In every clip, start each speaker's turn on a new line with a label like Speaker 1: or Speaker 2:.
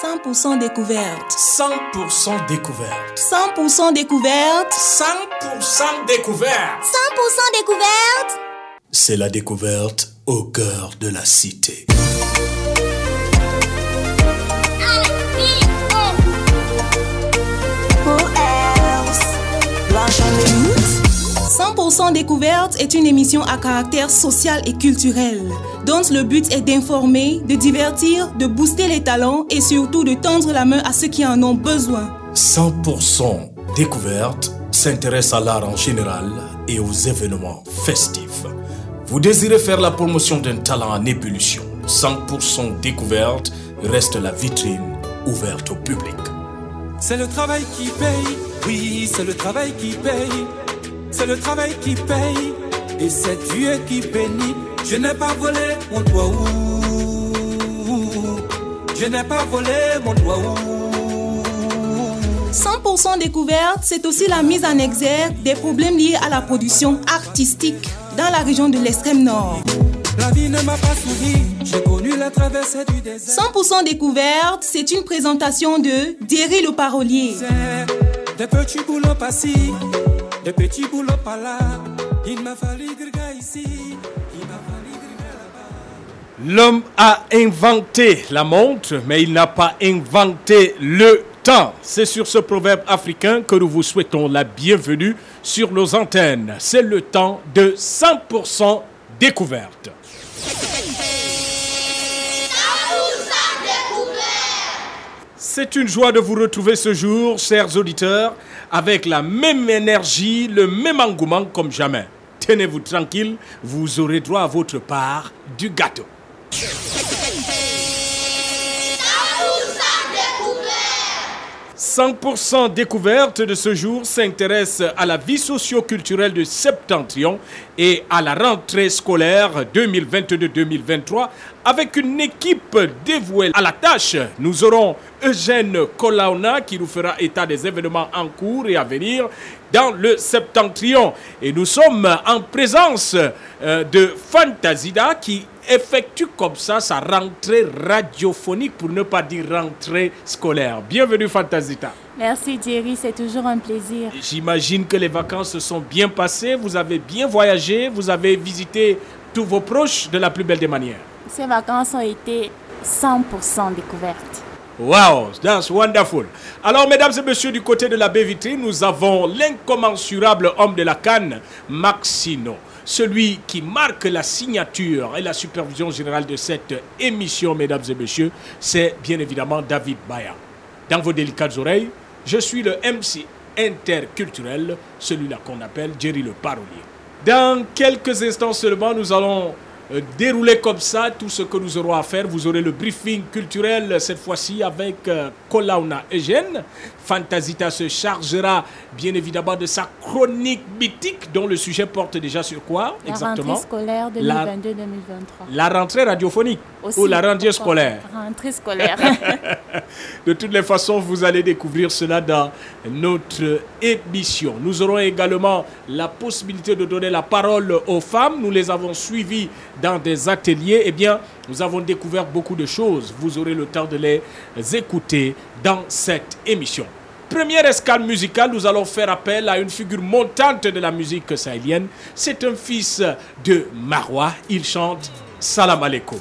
Speaker 1: 100% découverte.
Speaker 2: 100% découverte.
Speaker 1: 100% découverte.
Speaker 2: 100% découverte.
Speaker 1: 100% découverte.
Speaker 2: C'est la découverte au cœur de la cité.
Speaker 1: « 100% découverte » est une émission à caractère social et culturel, dont le but est d'informer, de divertir, de booster les talents et surtout de tendre la main à ceux qui en ont besoin.
Speaker 2: 100% découverte s'intéresse à l'art en général et aux événements festifs. Vous désirez faire la promotion d'un talent en ébullition. 100% découverte reste la vitrine ouverte au public.
Speaker 3: C'est le travail qui paye, oui, c'est le travail qui paye. C'est le travail qui paye, et c'est Dieu qui bénit. Je n'ai pas volé mon doigt, je n'ai pas volé mon doigt.
Speaker 1: 100% découverte, c'est aussi la mise en exergue des problèmes liés à la production artistique dans la région de l'extrême nord.
Speaker 3: La vie ne m'a pas souri, j'ai connu la traversée du désert.
Speaker 1: 100% découverte, c'est une présentation de Derry le parolier.
Speaker 3: C'est des petits boulots par-ci, des petits boulots par-là. Il m'a fallu griller ici, il m'a fallu griller là-bas.
Speaker 2: L'homme a inventé la montre, mais il n'a pas inventé le temps. C'est sur ce proverbe africain que nous vous souhaitons la bienvenue sur nos antennes. C'est le temps de 100% découverte. C'est une joie de vous retrouver ce jour, chers auditeurs, avec la même énergie, le même engouement comme jamais. Tenez-vous tranquille, vous aurez droit à votre part du gâteau. 100% découverte de ce jour s'intéresse à la vie socio-culturelle du Septentrion et à la rentrée scolaire 2022-2023 avec une équipe dévouée à la tâche. Nous aurons Eugène Kolaona qui nous fera état des événements en cours et à venir dans le Septentrion. Et nous sommes en présence de Fantasida qui effectue comme ça sa rentrée radiophonique pour ne pas dire rentrée scolaire. Bienvenue Fantasida.
Speaker 4: Merci Thierry, c'est toujours un plaisir.
Speaker 2: J'imagine que les vacances se sont bien passées, vous avez bien voyagé, vous avez visité tous vos proches de la plus belle des manières.
Speaker 4: Ces vacances ont été 100% découvertes.
Speaker 2: Wow, that's wonderful. Alors, mesdames et messieurs, du côté de la baie vitrine, nous avons l'incommensurable homme de la canne, Maxino. Celui qui marque la signature et la supervision générale de cette émission, mesdames et messieurs, c'est bien évidemment David Baya. Dans vos délicates oreilles, je suis le MC interculturel, celui-là qu'on appelle Jerry le parolier. Dans quelques instants seulement, nous allons dérouler comme ça tout ce que nous aurons à faire. Vous aurez le briefing culturel cette fois-ci avec Kolaona Eugène. Fantasita se chargera bien évidemment de sa chronique mythique dont le sujet porte déjà sur quoi exactement?
Speaker 4: La rentrée scolaire 2022-2023.
Speaker 2: La rentrée radiophonique aussi, ou la rentrée scolaire?
Speaker 4: Rentrée scolaire.
Speaker 2: De toutes les façons, vous allez découvrir cela dans notre émission. Nous aurons également la possibilité de donner la parole aux femmes. Nous les avons suivies dans des ateliers. Eh bien, nous avons découvert beaucoup de choses. Vous aurez le temps de les écouter dans cette émission. Première escale musicale, nous allons faire appel à une figure montante de la musique sahélienne. C'est un fils de Marwa. Il chante Salam Alaikum.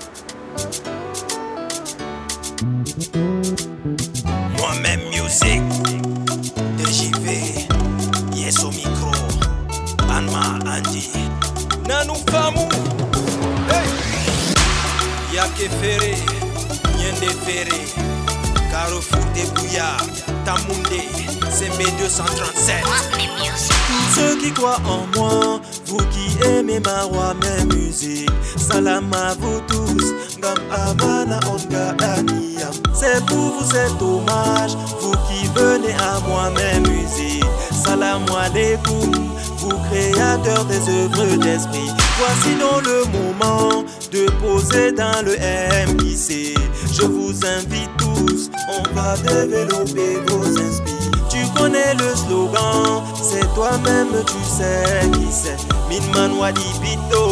Speaker 5: Moi-même music de JV, yes au micro, Anma Andy, Nanou Famou, hey. Yake Ferré, Nyende Ferré, Carrefour de Bouya, Tamoundé, CB 237. Ceux qui croient en moi, vous qui aimez Marwa, mes musiques, salam à vous tous, Gam Amana Onga Aniyam. C'est pour vous cet hommage, vous qui venez à moi, mes musiques, salam alaikum, vous créateurs des œuvres d'esprit. Voici donc le moment de poser dans le MIC. Je vous invite tous, on va développer vos inspirations. Tu connais le slogan, c'est toi-même, tu sais qui c'est. Minman Wadi Bito,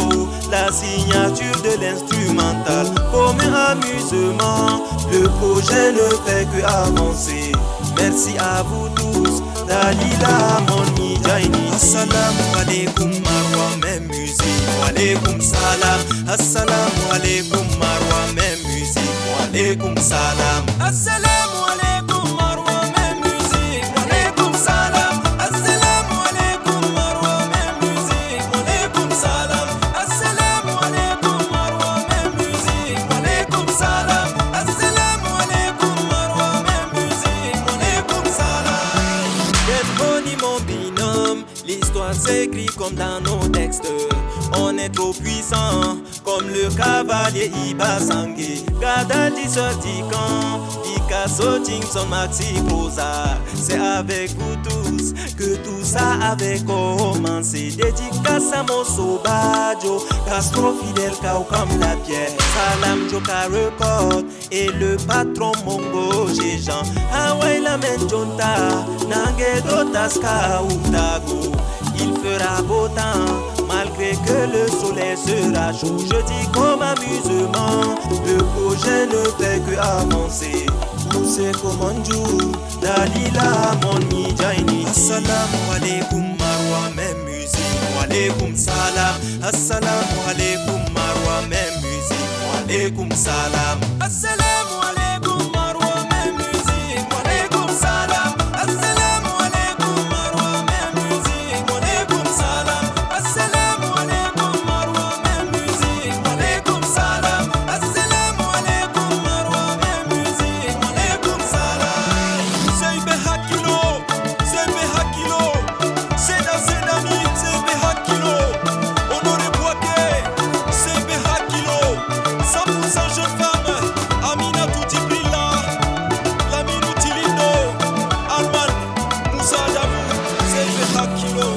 Speaker 5: la signature de l'instrumental comme un amusement. Le projet ne fait que avancer. Merci à vous tous. Dalila Moni Jaini. Assalamu alaikum Marwa, même musique. Wa alaikum salam. Assalamu alaikum Marwa, même musique. Wa alaikum salam. Assalamu alaikum Marwa, même musique. Wa alaikum salam. Assalamu alaikum Marwa, même musique. Wa alaikum salam. Assalamu alaikum Marwa, même musique. Wa alaikum salam. Assalamu alaikum Marwa, même musique. Wa alaikum salam. Bienvenue mon binôme, l'histoire s'écrit comme dans nos textes. On est trop puissant, comme le cavalier Iba Sangé. Gadadi sorti quand Picasso, Tinson, Maxi Prosa. C'est avec vous tous que tout ça avait commencé. Dédicace à mon Sobajo, Castro fidèle Kao comme la pierre. Salam Joka Record et le patron Mongo Jean. Hawaii la Menjonta, Nangedo Taska Utago. Il fera beau temps, malgré que le soleil sera chaud. Je dis comme amusement, le projet ne fait que avancer. Poussez comme un jour, Dalila Moni Jaini. Assalamu alaikum Marwa, même musique. Wa alaikum salam. Assalamu alaikum Marwa, même musique. Wa alaikum salam. Assalamu alaikum Marwa, même musique. Wa alaikum salam. Assalamu alaikum Marwa, même musique. Wa alaikum salam. Assalamu alaikum Marwa, même musique. Wa alaikum salam. Assalamu alaikum Marwa, même musique. Wa alaikum salam. C'est Behakilo, c'est Behakilo. C'est dans ses amis, c'est Behakilo. Honoré Boaké, c'est Behakilo. 100% jeune femme, Amina Toutibrilla, Lamine Utilindo, Alman, Moussa Damou, c'est Behakilo.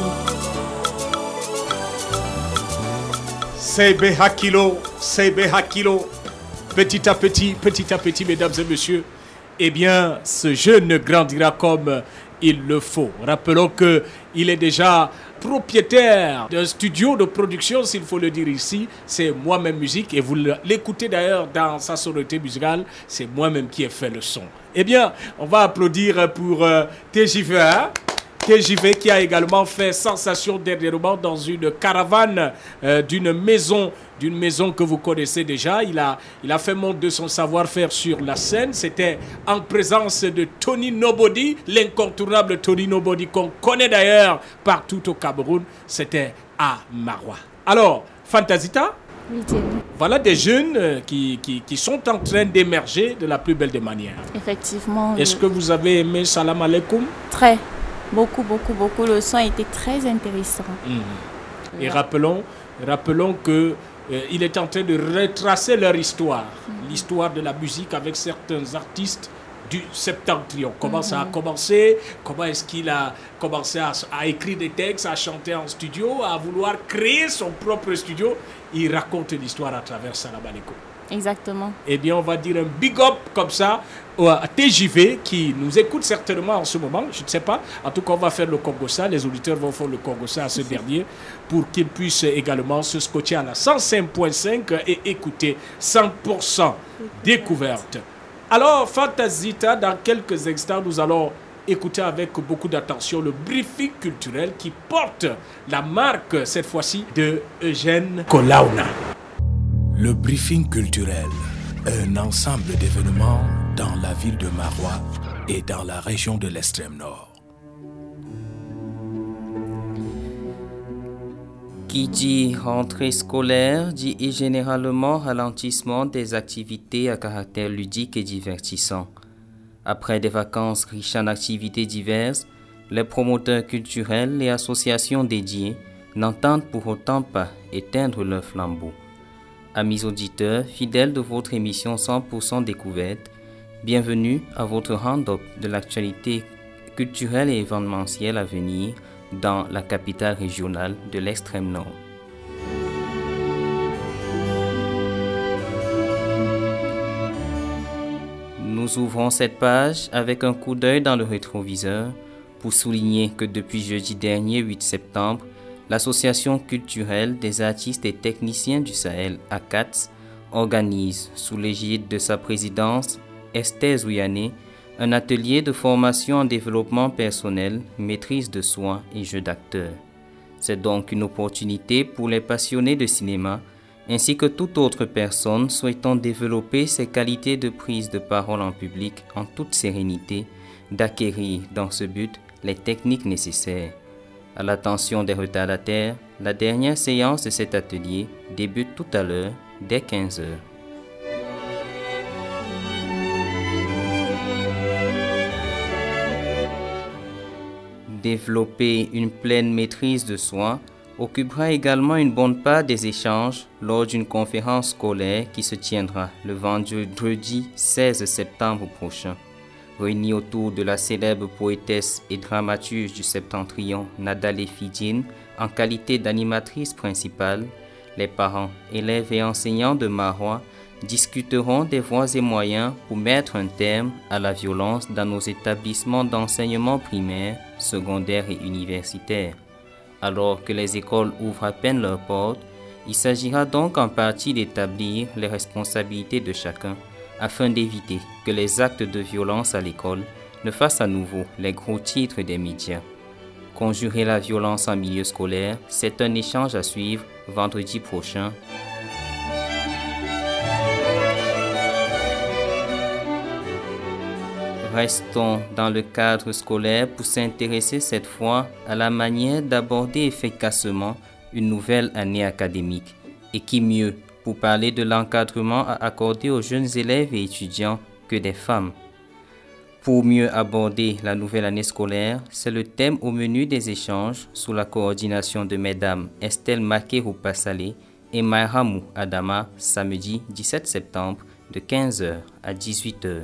Speaker 2: Sebe Hakilo, Sebe Hakilo. Petit à petit, mesdames et messieurs, eh bien, ce jeune grandira comme il le faut. Rappelons qu'il est déjà propriétaire d'un studio de production, s'il faut le dire ici. C'est Moi-même Musique, et vous l'écoutez d'ailleurs dans sa sonorité musicale. C'est moi-même qui ai fait le son. Eh bien, on va applaudir pour TJV, hein? TJV qui a également fait sensation dernièrement dans une caravane d'une maison que vous connaissez déjà. Il a fait montre de son savoir-faire sur la scène. C'était en présence de Tony Nobody, l'incontournable Tony Nobody qu'on connaît d'ailleurs partout au Cameroun. C'était à Marwa. Alors, Fantasita,
Speaker 4: Oui, Thierry.
Speaker 2: voilà des jeunes qui sont en train d'émerger de la plus belle des manières.
Speaker 4: Effectivement.
Speaker 2: Est-ce que vous avez aimé Salam Alaikum?
Speaker 4: Très. Beaucoup. Le son était très intéressant.
Speaker 2: Et rappelons que il est en train de retracer leur histoire, l'histoire de la musique avec certains artistes du Septentrion. Comment ça a commencé? Comment est-ce qu'il a commencé à écrire des textes, à chanter en studio, à vouloir créer son propre studio? Il raconte l'histoire à travers Salam Alaikum.
Speaker 4: Exactement.
Speaker 2: Eh bien, on va dire un big up comme ça à TJV qui nous écoute certainement en ce moment. Je ne sais pas. En tout cas, on va faire le Congossa. Les auditeurs vont faire le Congossa à ce dernier pour qu'ils puissent également se scotcher à la 105.5 et écouter 100% découverte. Alors, Fantasita, dans quelques instants, nous allons écouter avec beaucoup d'attention le briefing culturel qui porte la marque, cette fois-ci, de Eugène Kolauna.
Speaker 6: Le briefing culturel, un ensemble d'événements dans la ville de Marwa et dans la région de l'extrême nord.
Speaker 7: Qui dit rentrée scolaire dit généralement ralentissement des activités à caractère ludique et divertissant. Après des vacances riches en activités diverses, les promoteurs culturels et associations dédiées n'entendent pour autant pas éteindre leur flambeau. Amis auditeurs, fidèles de votre émission 100% découverte, bienvenue à votre round-up de l'actualité culturelle et événementielle à venir dans la capitale régionale de l'extrême nord. Nous ouvrons cette page avec un coup d'œil dans le rétroviseur pour souligner que depuis jeudi dernier 8 septembre, l'Association culturelle des artistes et techniciens du Sahel, ACATS, organise, sous l'égide de sa présidence, Esther Zouyané, un atelier de formation en développement personnel, maîtrise de soi et jeu d'acteur. C'est donc une opportunité pour les passionnés de cinéma, ainsi que toute autre personne souhaitant développer ses qualités de prise de parole en public en toute sérénité, d'acquérir dans ce but les techniques nécessaires. À l'attention des retardataires, la dernière séance de cet atelier débute tout à l'heure, dès 15h. Développer une pleine maîtrise de soi occupera également une bonne part des échanges lors d'une conférence scolaire qui se tiendra le vendredi 16 septembre prochain. Réunis autour de la célèbre poétesse et dramaturge du Septentrion Nadale Fidjin en qualité d'animatrice principale, les parents, élèves et enseignants de Marois discuteront des voies et moyens pour mettre un terme à la violence dans nos établissements d'enseignement primaire, secondaire et universitaire. Alors que les écoles ouvrent à peine leurs portes, il s'agira donc en partie d'établir les responsabilités de chacun afin d'éviter que les actes de violence à l'école ne fassent à nouveau les gros titres des médias. Conjurer la violence en milieu scolaire, c'est un échange à suivre vendredi prochain. Restons dans le cadre scolaire pour s'intéresser cette fois à la manière d'aborder efficacement une nouvelle année académique. Et qui mieux pour parler de l'encadrement à accorder aux jeunes élèves et étudiants que des femmes. Pour mieux aborder la nouvelle année scolaire, c'est le thème au menu des échanges sous la coordination de mesdames Estelle Makerou Passalé et Mayramou Adama, samedi 17 septembre de 15h à 18h.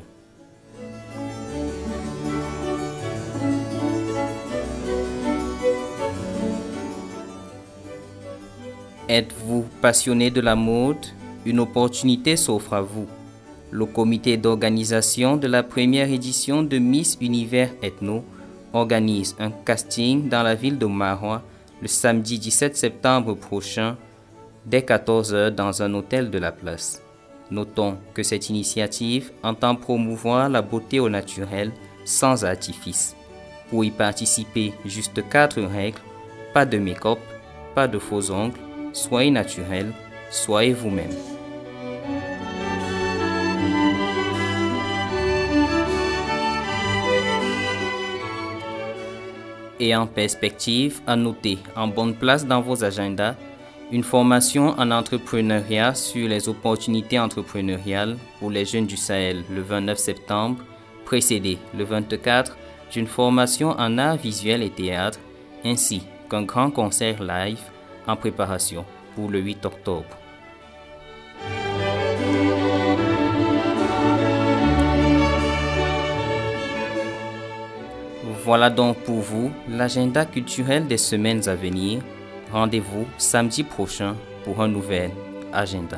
Speaker 7: Êtes-vous passionné de la mode? Une opportunité s'offre à vous. Le comité d'organisation de la première édition de Miss Univers Ethno organise un casting dans la ville de Marois le samedi 17 septembre prochain dès 14h dans un hôtel de la place. Notons que cette initiative entend promouvoir la beauté au naturel sans artifice. Pour y participer, juste 4 règles: pas de make-up, pas de faux ongles, soyez naturel, soyez vous-même. Et en perspective, à noter en bonne place dans vos agendas une formation en entrepreneuriat sur les opportunités entrepreneuriales pour les jeunes du Sahel le 29 septembre, précédée le 24 d'une formation en art visuel et théâtre, ainsi qu'un grand concert live en préparation pour le 8 octobre. Voilà donc pour vous l'agenda culturel des semaines à venir. Rendez-vous samedi prochain pour un nouvel agenda.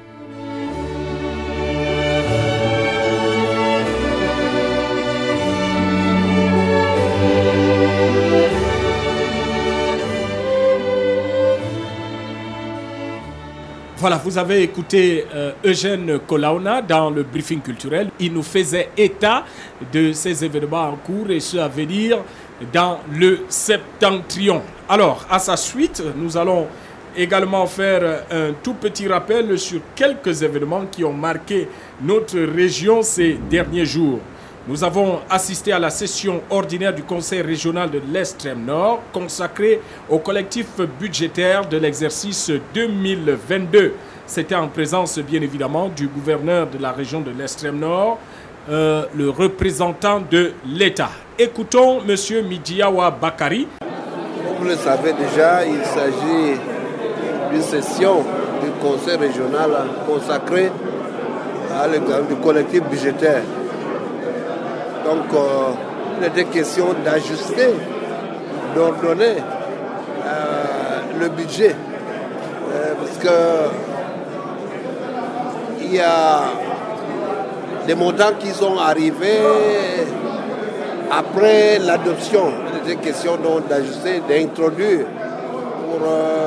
Speaker 2: Voilà, vous avez écouté Eugène Kolaona dans le briefing culturel. Il nous faisait état de ces événements en cours et ceux à venir dans le Septentrion. Alors, à sa suite, nous allons également faire un tout petit rappel sur quelques événements qui ont marqué notre région ces derniers jours. Nous avons assisté à la session ordinaire du Conseil régional de l'Extrême Nord consacrée au collectif budgétaire de l'exercice 2022. C'était en présence bien évidemment du gouverneur de la région de l'Extrême Nord, le représentant de l'État. Écoutons M. Midiawa Bakari.
Speaker 8: Comme vous le savez déjà, il s'agit d'une session du Conseil régional consacrée à le collectif budgétaire. Donc, il était question d'ajuster, d'ordonner le budget. Parce que il y a des montants qui sont arrivés après l'adoption. Il était question donc d'ajuster, d'introduire pour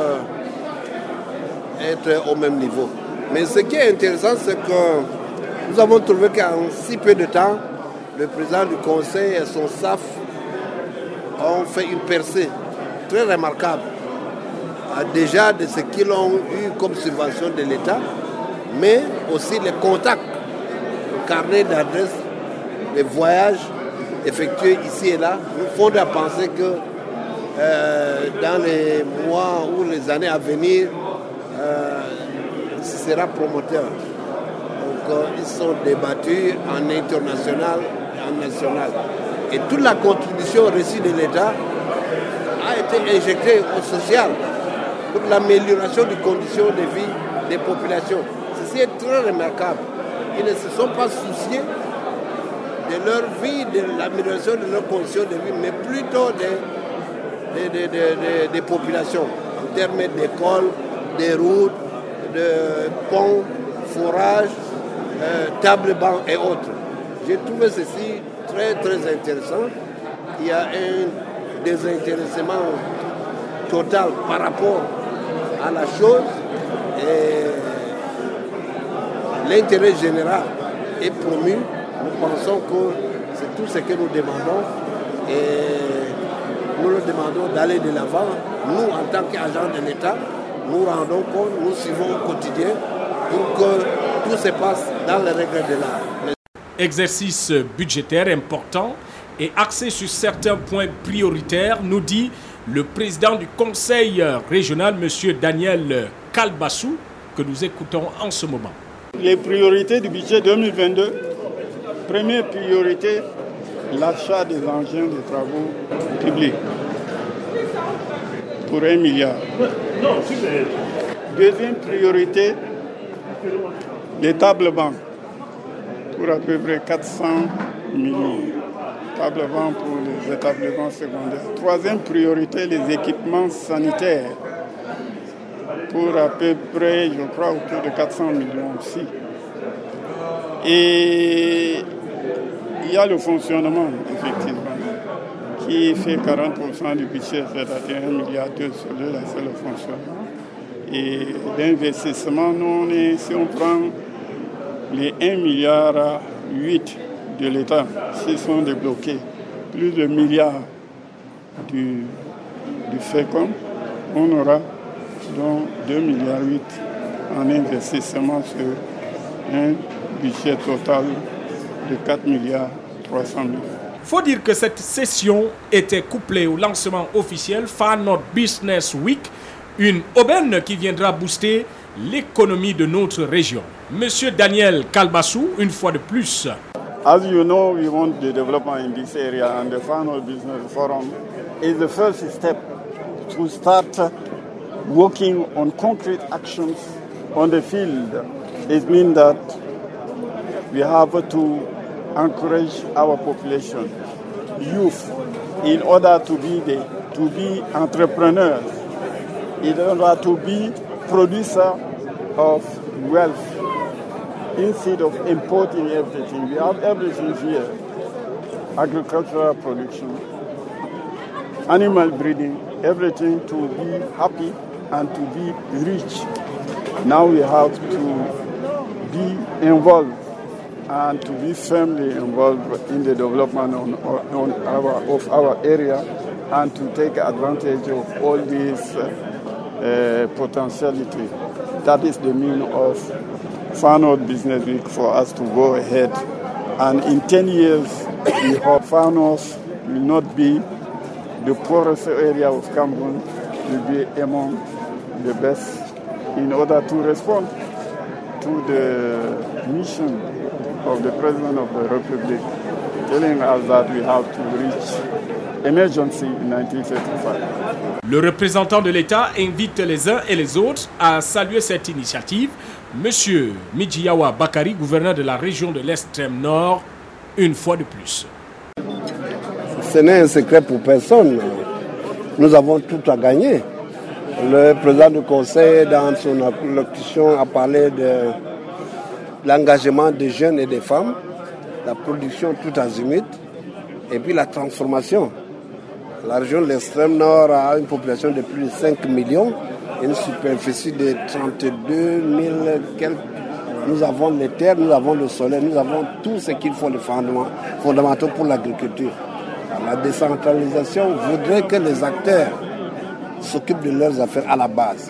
Speaker 8: être au même niveau. Mais ce qui est intéressant, c'est que nous avons trouvé qu'en si peu de temps, le président du conseil et son staff ont fait une percée très remarquable. Déjà de ce qu'ils ont eu comme subvention de l'État, mais aussi les contacts, le carnet d'adresses, les voyages effectués ici et là, nous font de penser que dans les mois ou les années à venir, ce sera promoteur. Donc ils sont débattus en international et en national. Et toute la contribution reçue de l'État a été injectée au social pour l'amélioration des conditions de vie des populations. Ceci est très remarquable. Ils ne se sont pas souciés de leur vie, de l'amélioration de leurs conditions de vie, mais plutôt des populations, en termes d'écoles, des routes, de ponts, forages, table-banc et autres. J'ai trouvé ceci très très intéressant. Il y a un désintéressement total par rapport à la chose et l'intérêt général est promu. Nous pensons que c'est tout ce que nous demandons et nous le demandons d'aller de l'avant. Nous, en tant qu'agents de l'État, nous rendons compte, nous suivons au quotidien pour que tout se passe dans les règles de l'art.
Speaker 2: Exercice budgétaire important et axé sur certains points prioritaires, nous dit le président du conseil régional, M. Daniel Kalbassou, que nous écoutons en ce moment.
Speaker 9: Les priorités du budget 2022, première priorité, l'achat des engins de travaux publics pour 1 milliard. Deuxième priorité, les tables-bancs pour à peu près 400 millions. Tables-bancs pour les établissements secondaires. Troisième priorité, les équipements sanitaires pour à peu près, je crois, autour de 400 millions aussi. Et il y a le fonctionnement, effectivement, qui fait 40% du budget, c'est-à-dire 1,2 milliard sur là, c'est le fonctionnement. Et l'investissement, si on prend les 1,8 milliard de l'État, s'ils sont débloqués, plus de milliards du FECOM, on aura donc 2,8 milliards en investissement sur un budget total de 4,3 milliards.
Speaker 2: Faut dire que cette session était couplée au lancement officiel Far North Business Week, une aubaine qui viendra booster l'économie de notre région. Monsieur Daniel Kalbassou, une fois de plus.
Speaker 9: As you know, we want the development in this area, and the Far North Business Forum is the first step to start working on concrete actions on the field. It means that we have to encourage our population, youth, in order to be entrepreneurs, in order to be producer of wealth. Instead of importing everything, we have everything here. Agricultural production, animal breeding, everything to be happy and to be rich. Now we have to be involved and to be firmly involved in the development of our area and to take advantage of all these potentiality. That is the meaning of Far North Business Week, for us to go ahead. And in 10 years, we hope Far North will not be the poorest area of Cameroon, will be among the best in order to respond to the mission of the President of the Republic, telling us that we have to reach emergency in 1935.
Speaker 2: Le représentant de l'État invite les uns et les autres à saluer cette initiative. Monsieur Midjiyawa Bakari, gouverneur de la région de l'Extrême Nord, une fois de plus.
Speaker 8: Ce n'est un secret pour personne. Nous avons tout à gagner. Le président du conseil, dans son allocution, a parlé de l'engagement des jeunes et des femmes, la production tout azimut, et puis la transformation. La région de l'extrême nord a une population de plus de 5 millions, une superficie de 32 000 quelques. Nous avons les terres, nous avons le soleil, nous avons tout ce qu'il faut, les fondamentaux pour l'agriculture. La décentralisation voudrait que les acteurs s'occupent de leurs affaires à la base.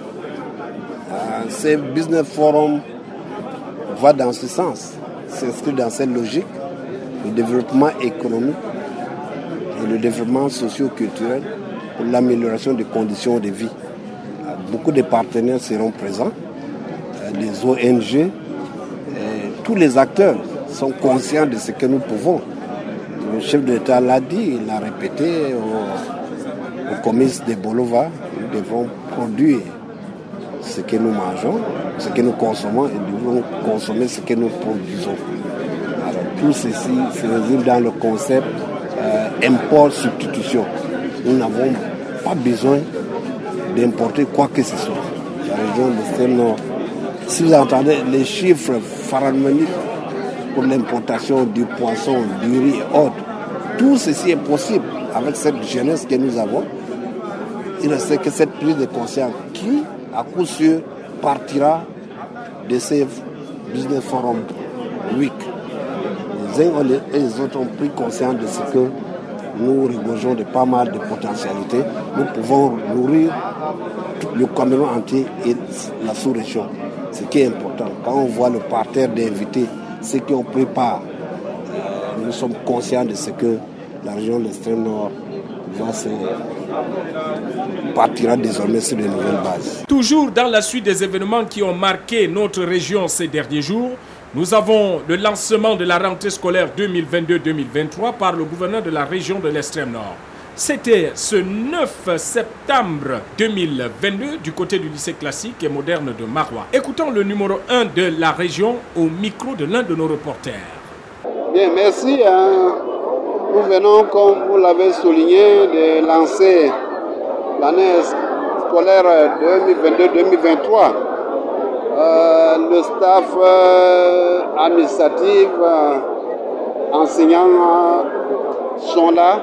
Speaker 8: Ces business forums vont dans ce sens, s'inscrivent dans cette logique, le développement économique et le développement socio-culturel pour l'amélioration des conditions de vie. Beaucoup de partenaires seront présents, les ONG, tous les acteurs sont conscients de ce que nous pouvons. Le chef de l'État l'a dit, il l'a répété au comice de Bolova, nous devons produire ce que nous mangeons, ce que nous consommons et nous devons consommer ce que nous produisons. Alors tout ceci se résume dans le concept import-substitution. Nous n'avons pas besoin d'importer quoi que ce soit. La région de l'extrême nord, si vous entendez les chiffres pharaoniques pour l'importation du poisson, du riz et autres, tout ceci est possible avec cette jeunesse que nous avons. Il ne sait que cette prise de conscience qui, à coup sûr, partira de ces business forums week. Les uns et les autres ont pris conscience de ce que nous regorgeons de pas mal de potentialités. Nous pouvons nourrir le Cameroun entier et la sous-région. Ce qui est important, quand on voit le parterre d'invités, ceux qui ont pris part, nous sommes conscients de ce que la région de l'extrême nord partira désormais sur de nouvelles bases.
Speaker 2: Toujours dans la suite des événements qui ont marqué notre région ces derniers jours, nous avons le lancement de la rentrée scolaire 2022-2023 par le gouverneur de la région de l'extrême nord. C'était ce 9 septembre 2022 du côté du lycée classique et moderne de Marois. Écoutons le numéro 1 de la région au micro de l'un de nos reporters.
Speaker 8: Bien, merci. Nous venons, comme vous l'avez souligné, de lancer l'année scolaire 2022-2023. Le staff administratif, enseignants sont là.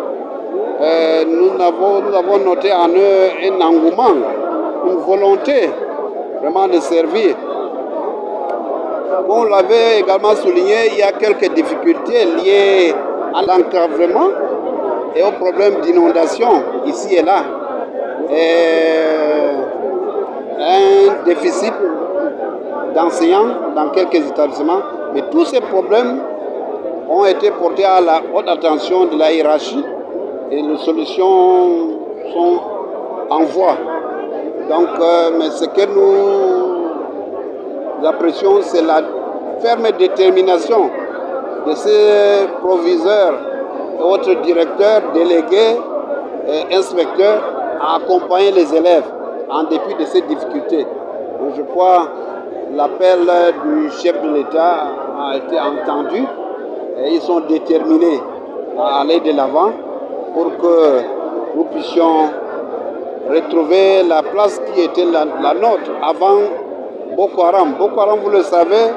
Speaker 8: Nous avons noté en eux un engouement, une volonté vraiment de servir. Comme on l'avait également souligné, il y a quelques difficultés liées à l'encadrement et au problème d'inondation ici et là. Et un déficit d'enseignants dans quelques établissements. Mais tous ces problèmes ont été portés à la haute attention de la hiérarchie et les solutions sont en voie. Donc, mais ce que nous apprécions, c'est la ferme détermination de ces proviseurs et autres directeurs, délégués et inspecteurs à accompagner les élèves en dépit de ces difficultés. Donc, je crois que l'appel du chef de l'État a été entendu et ils sont déterminés à aller de l'avant pour que nous puissions retrouver la place qui était la nôtre avant Boko Haram. Boko Haram, vous le savez,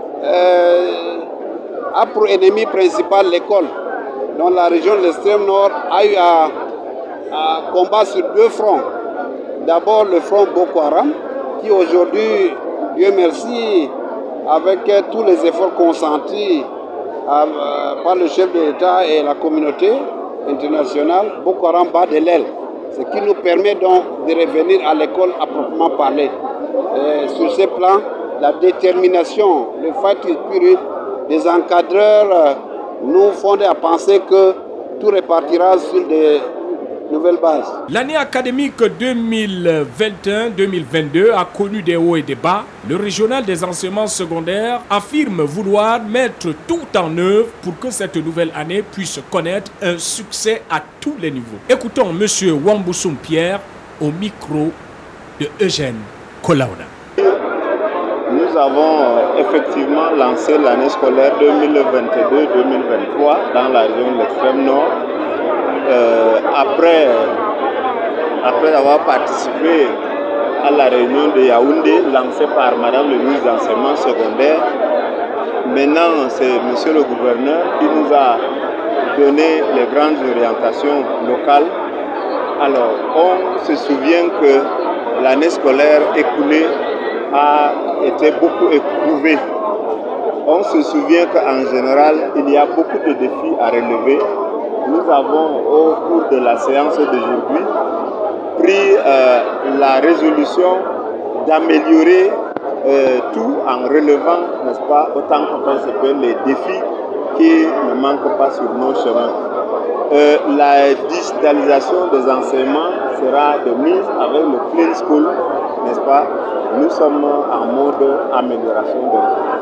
Speaker 8: a pour ennemi principal l'école. Donc la région de l'extrême nord a eu à combattre sur deux fronts. D'abord le front Boko Haram, qui aujourd'hui, Dieu merci, avec tous les efforts consentis par le chef de l'État et la communauté internationale, Boko Haram bat de l'aile. Ce qui nous permet donc de revenir à l'école à proprement parler. Sur ce plan, la détermination, le fight spirit des encadreurs nous fondent à penser que tout repartira sur des nouvelles bases.
Speaker 2: L'année académique 2021-2022 a connu des hauts et des bas. Le régional des enseignements secondaires affirme vouloir mettre tout en œuvre pour que cette nouvelle année puisse connaître un succès à tous les niveaux. Écoutons M. Wamboussoum Pierre au micro de Eugène Kolaona.
Speaker 9: Nous avons effectivement lancé l'année scolaire 2022-2023 dans la région de l'extrême nord. Après avoir participé à la réunion de Yaoundé lancée par Madame le ministre d'enseignement secondaire, maintenant c'est Monsieur le gouverneur qui nous a donner les grandes orientations locales. Alors, on se souvient que l'année scolaire écoulée a été beaucoup éprouvée. On se souvient qu'en général, il y a beaucoup de défis à relever. Nous avons, au cours de la séance d'aujourd'hui, pris la résolution d'améliorer tout en relevant, n'est-ce pas, autant que possible les défis qui ne manquent pas sur nos chemins. La digitalisation des enseignements sera de mise avec le Clean School, n'est-ce pas? Nous sommes en mode amélioration de résultats.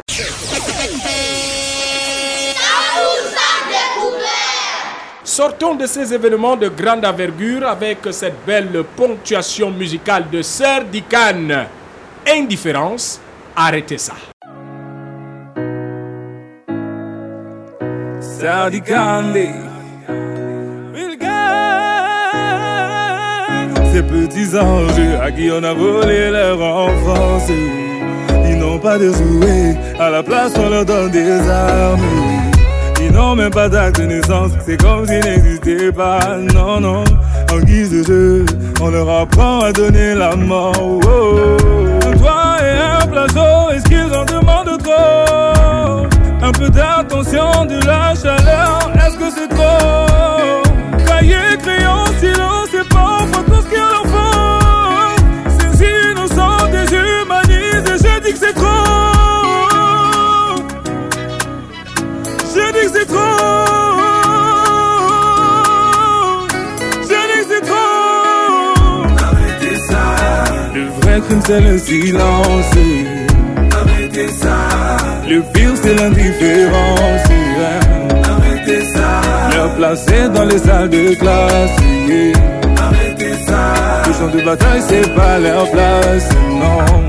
Speaker 2: Sortons de ces événements de grande envergure avec cette belle ponctuation musicale de Sir Dikan. Indifférence, arrêtez ça.
Speaker 3: Sir Dikan, ces petits anges à qui on a volé leur enfance, ils n'ont pas de jouets, à la place on leur donne des armes. Ils n'ont même pas d'acte de naissance, c'est comme s'ils n'existaient pas, non, non. En guise de jeu, on leur apprend à donner la mort. Oh, un toit et un plateau, est-ce qu'ils en demandent trop? Un peu d'attention, de la chaleur, est-ce que c'est trop? Cahier, crayon, stylo, c'est parfois tout ce qu'il leur faut. Ces innocents déshumanisent et je dis que c'est trop. Je dis que c'est trop. Je dis que c'est trop. Arrêtez ça. Le vrai crime c'est le silence. Arrêtez ça. Le pire c'est l'indifférence. Arrêtez ça. Leur placer dans les salles de classe. Arrêtez ça. Le champ de bataille c'est pas leur place. Non.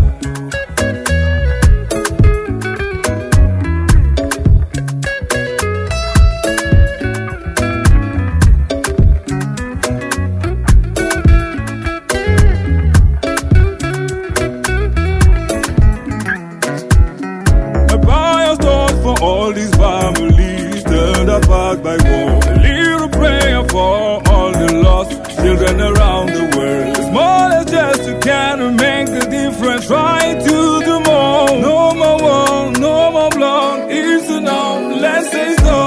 Speaker 3: By war, a little prayer for all the lost children around the world. The smallest gesture can make the difference. Try to do more. No more war, no more blood. It's enough. Let's say so.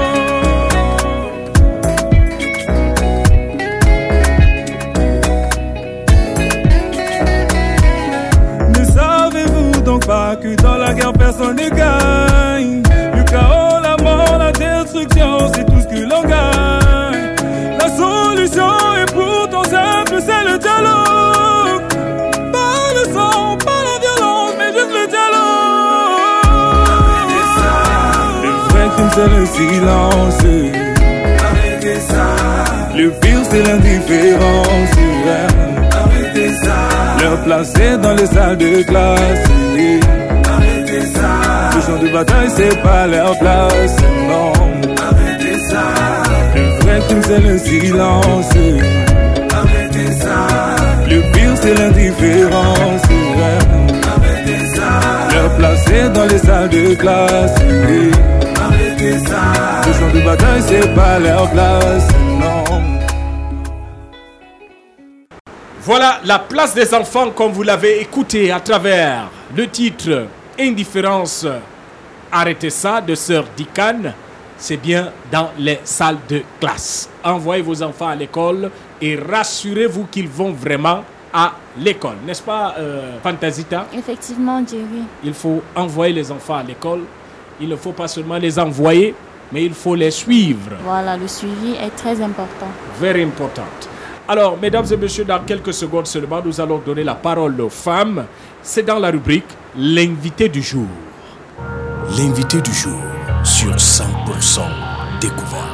Speaker 3: Ne savez-vous donc pas que dans la guerre personne ne gagne? Le chaos, la mort, la destruction, c'est tout ce que l'on gagne. La solution est pourtant simple, c'est le dialogue. Pas le sang, pas la violence, mais juste le dialogue. Arrêtez ça. Le vrai crime c'est le silence. Arrêtez ça. Le pire c'est l'indifférence. Arrêtez ça. Leur placer dans les salles de classe. Arrêtez ça. Le champ de bataille c'est pas leur place, non. Arrêtez ça. Le vrai crime c'est le silence. Arrêtez ça. Le pire c'est l'indifférence. Arrêtez ça. Leur placer dans les salles de classe. Arrêtez ça. Le champ de bataille c'est pas leur place, non.
Speaker 2: Voilà la place des enfants comme vous l'avez écouté à travers le titre Indifférence, arrêtez ça de Sir Dikan. C'est bien dans les salles de classe. Envoyez vos enfants à l'école et rassurez-vous qu'ils vont vraiment à l'école. N'est-ce pas, Fantasita?
Speaker 4: Effectivement, Jerry.
Speaker 2: Il faut envoyer les enfants à l'école. Il ne faut pas seulement les envoyer, mais il faut les suivre.
Speaker 4: Voilà, le suivi est très important.
Speaker 2: Very important. Alors, mesdames et messieurs, dans quelques secondes seulement, nous allons donner la parole aux femmes. C'est dans la rubrique L'invité du jour.
Speaker 6: L'invité du jour sur 100% découverte.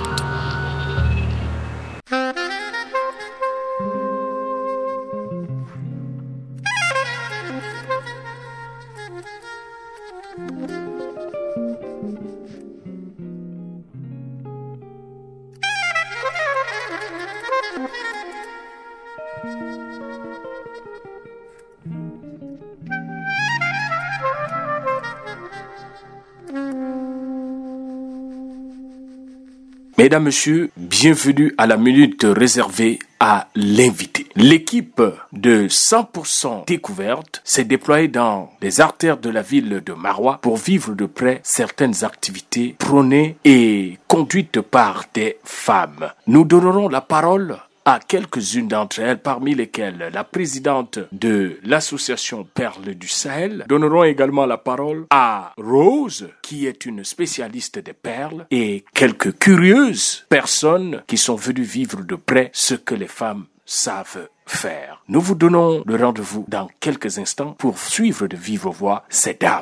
Speaker 6: Mesdames, Messieurs, bienvenue à la minute réservée à l'invité. L'équipe de 100% Découverte s'est déployée dans les artères de la ville de Maroua pour vivre de près certaines activités prônées et conduites par des femmes. Nous donnerons la parole à quelques-unes d'entre elles, parmi lesquelles la présidente de l'association Perles du Sahel. Donnerons également la parole à Rose, qui est une spécialiste des perles, et quelques curieuses personnes qui sont venues vivre de près ce que les femmes savent faire. Nous vous donnons le rendez-vous dans quelques instants pour suivre de vive voix ces dames.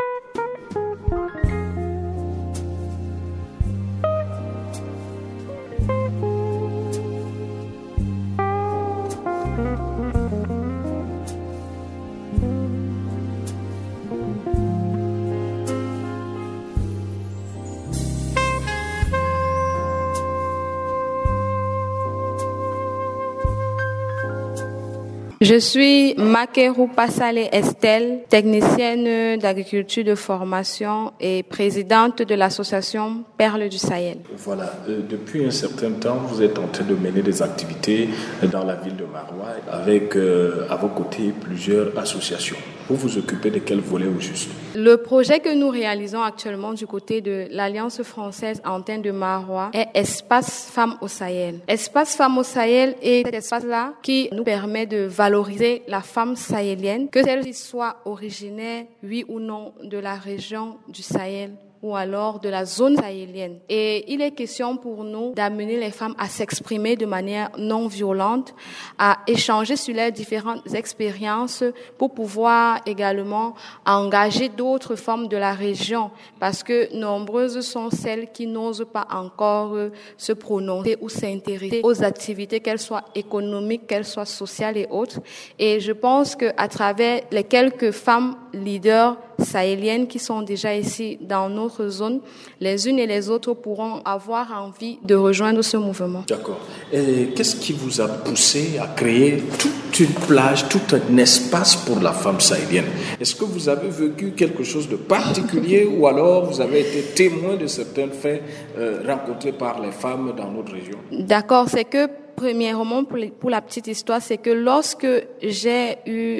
Speaker 10: Je suis Makerou Passale Estelle, technicienne d'agriculture de formation et présidente de l'association Perles du Sahel.
Speaker 6: Voilà, depuis un certain temps, vous êtes en train de mener des activités dans la ville de Maroua avec à vos côtés plusieurs associations. Vous vous occupez de quel volet au juste?
Speaker 10: Le projet que nous réalisons actuellement du côté de l'Alliance française antenne de Maroua est Espace Femmes au Sahel. Espace Femmes au Sahel est cet espace-là qui nous permet de valoriser la femme sahélienne, que celle-ci soit originaire, oui ou non, de la région du Sahel ou alors de la zone sahélienne. Et il est question pour nous d'amener les femmes à s'exprimer de manière non violente, à échanger sur leurs différentes expériences pour pouvoir également engager d'autres femmes de la région, parce que nombreuses sont celles qui n'osent pas encore se prononcer ou s'intéresser aux activités, qu'elles soient économiques, qu'elles soient sociales et autres. Et je pense qu'à travers les quelques femmes leaders sahéliennes qui sont déjà ici dans notre zone, les unes et les autres pourront avoir envie de rejoindre ce mouvement.
Speaker 6: D'accord. Et qu'est-ce qui vous a poussé à créer toute une plage, tout un espace pour la femme sahélienne? Est-ce que vous avez vécu quelque chose de particulier ou alors vous avez été témoin de certains faits rencontrés par les femmes dans notre région?
Speaker 10: D'accord, c'est que premièrement, pour la petite histoire, c'est que lorsque j'ai eu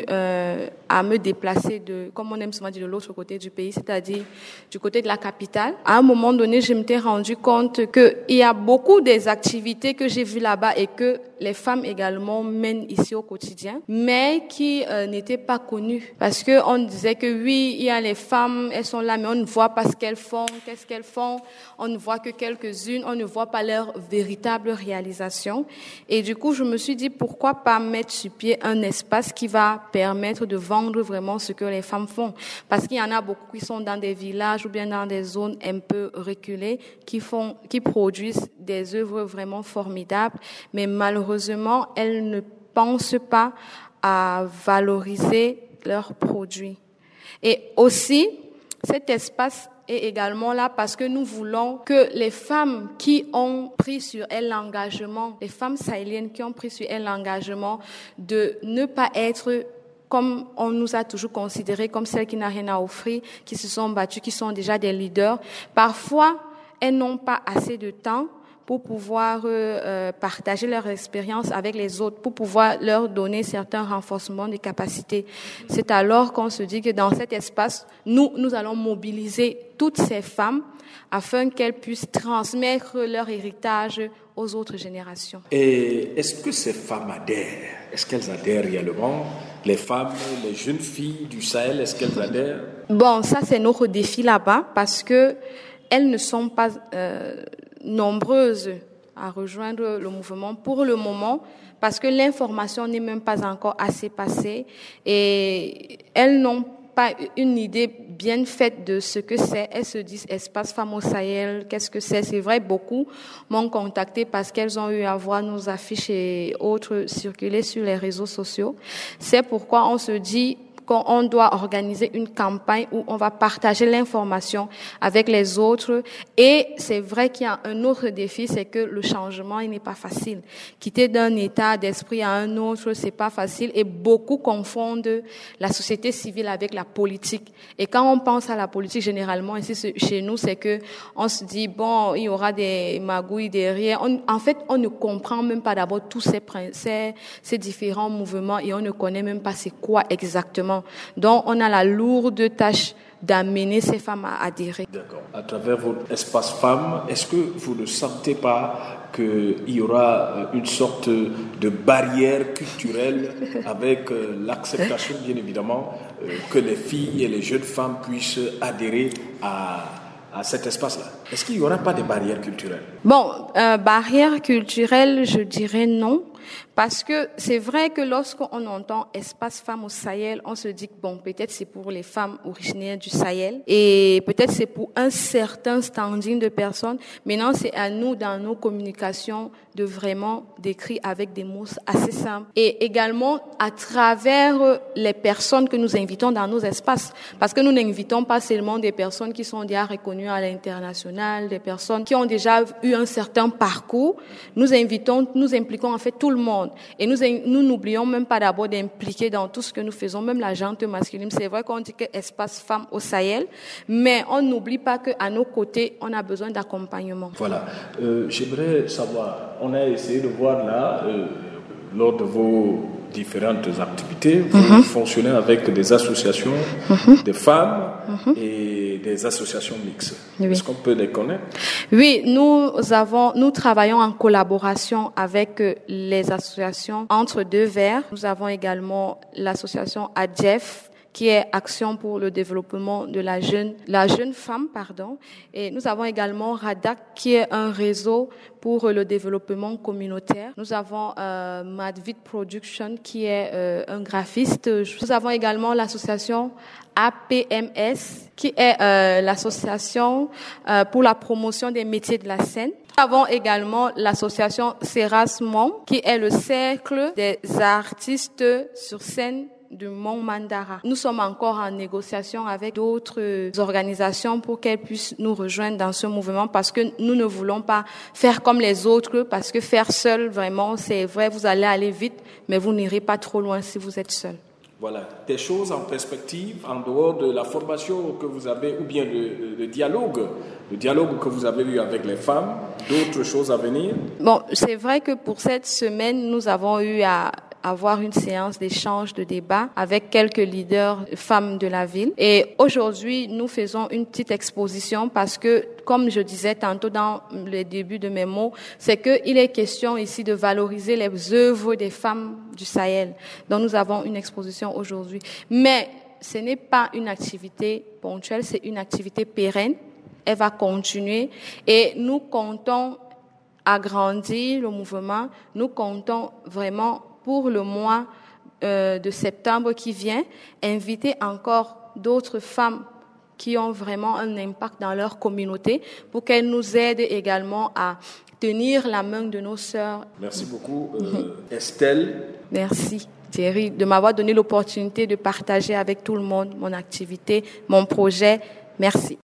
Speaker 10: à me déplacer comme on aime souvent dire, de l'autre côté du pays, c'est-à-dire du côté de la capitale, à un moment donné, je m'étais rendu compte qu'il y a beaucoup des activités que j'ai vues là-bas et que les femmes également mènent ici au quotidien, mais qui n'étaient pas connues. Parce que on disait que oui, il y a les femmes, elles sont là, mais on ne voit pas ce qu'elles font, qu'est-ce qu'elles font. On ne voit que quelques-unes, on ne voit pas leur véritable réalisation. Et du coup, je me suis dit, pourquoi pas mettre sur pied un espace qui va permettre de vendre vraiment ce que les femmes font. Parce qu'il y en a beaucoup qui sont dans des villages ou bien dans des zones un peu reculées, qui produisent des œuvres vraiment formidables, mais malheureusement, elles ne pensent pas à valoriser leurs produits. Et aussi, cet espace est également là parce que nous voulons que les femmes qui ont pris sur elles l'engagement, les femmes sahéliennes qui ont pris sur elles l'engagement de ne pas être comme on nous a toujours considérés comme celles qui n'ont rien à offrir, qui se sont battues, qui sont déjà des leaders. Parfois, elles n'ont pas assez de temps pour pouvoir partager leur expérience avec les autres, pour pouvoir leur donner certains renforcements de capacités. C'est alors qu'on se dit que dans cet espace, nous allons mobiliser toutes ces femmes afin qu'elles puissent transmettre leur héritage aux autres générations.
Speaker 6: Et est-ce que ces femmes adhèrent? Est-ce qu'elles adhèrent réellement? Les femmes, les jeunes filles du Sahel, est-ce qu'elles adhèrent?
Speaker 10: Bon, ça c'est notre défi là-bas parce que elles ne sont pas nombreuses à rejoindre le mouvement pour le moment parce que l'information n'est même pas encore assez passée et elles n'ont pas une idée bien faite de ce que c'est. Elles se disent Espace Femmes au Sahel, qu'est-ce que c'est? C'est vrai, beaucoup m'ont contacté parce qu'elles ont eu à voir nos affiches et autres circuler sur les réseaux sociaux. C'est pourquoi on se dit qu'on doit organiser une campagne où on va partager l'information avec les autres. Et c'est vrai qu'il y a un autre défi, c'est que le changement, il n'est pas facile. Quitter d'un état d'esprit à un autre, c'est pas facile. Et beaucoup confondent la société civile avec la politique. Et quand on pense à la politique, généralement, ici chez nous, c'est que on se dit, bon, il y aura des magouilles derrière. En fait, on ne comprend même pas d'abord tous ces différents mouvements et on ne connaît même pas c'est quoi exactement. Donc, on a la lourde tâche d'amener ces femmes à adhérer.
Speaker 6: D'accord. À travers votre espace femmes, est-ce que vous ne sentez pas qu'il y aura une sorte de barrière culturelle avec l'acceptation, bien évidemment, que les filles et les jeunes femmes puissent adhérer à cet espace-là? Est-ce qu'il n'y aura pas de barrières culturelles?
Speaker 10: Bon, barrières culturelles, je dirais non. Parce que c'est vrai que lorsqu'on entend espace femmes au Sahel, on se dit que bon, peut-être c'est pour les femmes originaires du Sahel et peut-être c'est pour un certain standing de personnes. Maintenant, c'est à nous, dans nos communications, de vraiment décrire avec des mots assez simples et également à travers les personnes que nous invitons dans nos espaces. Parce que nous n'invitons pas seulement des personnes qui sont déjà reconnues à l'international, des personnes qui ont déjà eu un certain parcours. Nous impliquons en fait tout le monde. Et nous n'oublions même pas d'abord d'impliquer dans tout ce que nous faisons, même la gente masculine. C'est vrai qu'on dit que espace femmes au Sahel, mais on n'oublie pas qu'à nos côtés, on a besoin d'accompagnement.
Speaker 6: Voilà. J'aimerais savoir, on a essayé de voir là, lors de vos différentes activités, vous fonctionnez avec des associations de femmes et des associations mixtes. Oui. Est-ce qu'on peut les connaître?
Speaker 10: Oui, nous travaillons en collaboration avec les associations Entre Deux Vers. Nous avons également l'association ADJEF, qui est Action pour le développement de la jeune femme, Et nous avons également RADAC, qui est un réseau pour le développement communautaire. Nous avons Madvid Production, qui est un graphiste. Nous avons également l'association APMS, qui est l'association pour la promotion des métiers de la scène. Nous avons également l'association Serasmon, qui est le cercle des artistes sur scène du Mont Mandara. Nous sommes encore en négociation avec d'autres organisations pour qu'elles puissent nous rejoindre dans ce mouvement parce que nous ne voulons pas faire comme les autres parce que faire seul, vraiment, c'est vrai, vous allez aller vite, mais vous n'irez pas trop loin si vous êtes seul.
Speaker 6: Voilà, des choses en perspective, en dehors de la formation que vous avez, ou bien le dialogue que vous avez eu avec les femmes, d'autres choses à venir?
Speaker 10: Bon, c'est vrai que pour cette semaine, nous avons eu à avoir une séance d'échange, de débat avec quelques leaders femmes de la ville. Et aujourd'hui, nous faisons une petite exposition parce que, comme je disais tantôt dans le début de mes mots, c'est qu'il est question ici de valoriser les œuvres des femmes du Sahel. Donc nous avons une exposition aujourd'hui. Mais ce n'est pas une activité ponctuelle, c'est une activité pérenne. Elle va continuer et nous comptons agrandir le mouvement. Nous comptons vraiment pour le mois de septembre qui vient, inviter encore d'autres femmes qui ont vraiment un impact dans leur communauté pour qu'elles nous aident également à tenir la main de nos sœurs.
Speaker 6: Merci beaucoup, Estelle.
Speaker 10: Merci, Thierry, de m'avoir donné l'opportunité de partager avec tout le monde mon activité, mon projet. Merci.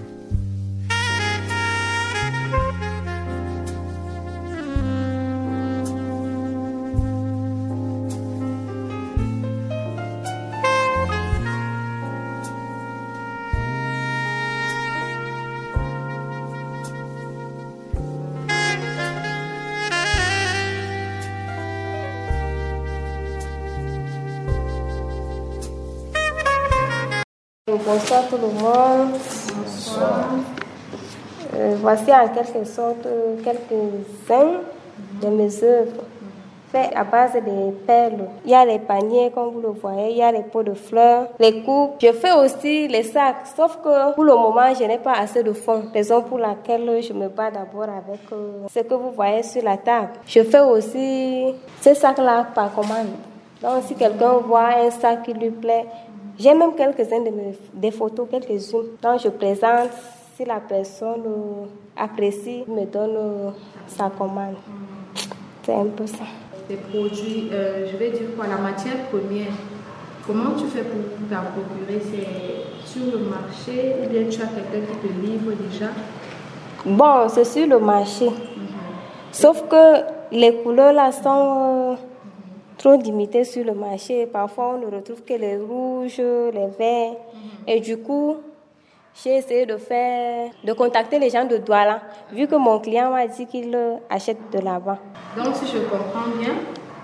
Speaker 11: Bonsoir tout le monde. Bonsoir. Voici en quelque sorte quelques-uns de mes œuvres faites à base de perles. Il y a les paniers comme vous le voyez, il y a les pots de fleurs, les coupes. Je fais aussi les sacs, sauf que pour le moment je n'ai pas assez de fonds. Raison pour laquelle je me bats d'abord avec ce que vous voyez sur la table. Je fais aussi ces sacs-là par commande. Donc si quelqu'un voit un sac qui lui plaît, j'ai même quelques-uns des photos, quelques-unes. Donc je présente, si la personne apprécie, me donne sa commande. C'est un peu ça.
Speaker 10: Des produits, je vais dire quoi, la matière première Comment tu fais pour t'en procurer? C'est sur le marché ou bien tu as quelqu'un qui te livre déjà?
Speaker 11: Bon, c'est sur le marché. Sauf que les couleurs là sont trop limitées sur le marché. Parfois, on ne retrouve que les rouges, les verts. Et du coup, j'ai essayé de contacter les gens de Douala, vu que mon client m'a dit qu'il achète de là-bas.
Speaker 10: Donc, si je comprends bien,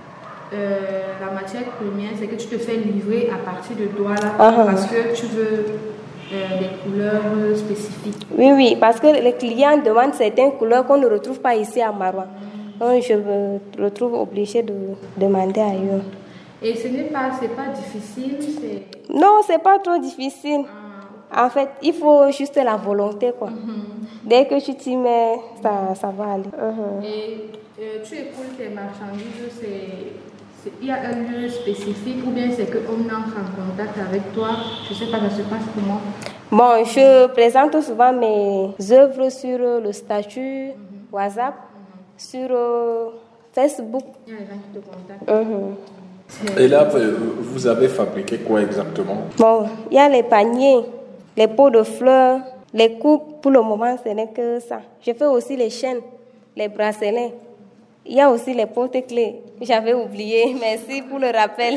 Speaker 10: la matière première, c'est que tu te fais livrer à partir de Douala parce que tu veux des couleurs spécifiques.
Speaker 11: Oui, parce que les clients demandent certaines couleurs qu'on ne retrouve pas ici à Maroua. Donc, je me retrouve obligée de demander ailleurs.
Speaker 10: Et c'est pas difficile?
Speaker 11: Non, c'est pas trop difficile. En fait, il faut juste la volonté, quoi. Dès que tu t'y mets, ça va aller.
Speaker 10: Et tu écoules tes marchandises, il y a un lieu spécifique ou bien c'est qu'on entre en contact avec toi? Je ne sais pas, ça se passe comment?
Speaker 11: Bon, je présente souvent mes œuvres sur le statut WhatsApp, sur Facebook.
Speaker 10: Il y a des gens qui te contactent.
Speaker 6: Et là, vous avez fabriqué quoi exactement?
Speaker 11: Bon, il y a les paniers, les pots de fleurs, les coupes. Pour le moment, ce n'est que ça. Je fais aussi les chaînes, les bracelets. Il y a aussi les porte-clés. J'avais oublié. Merci pour le rappel.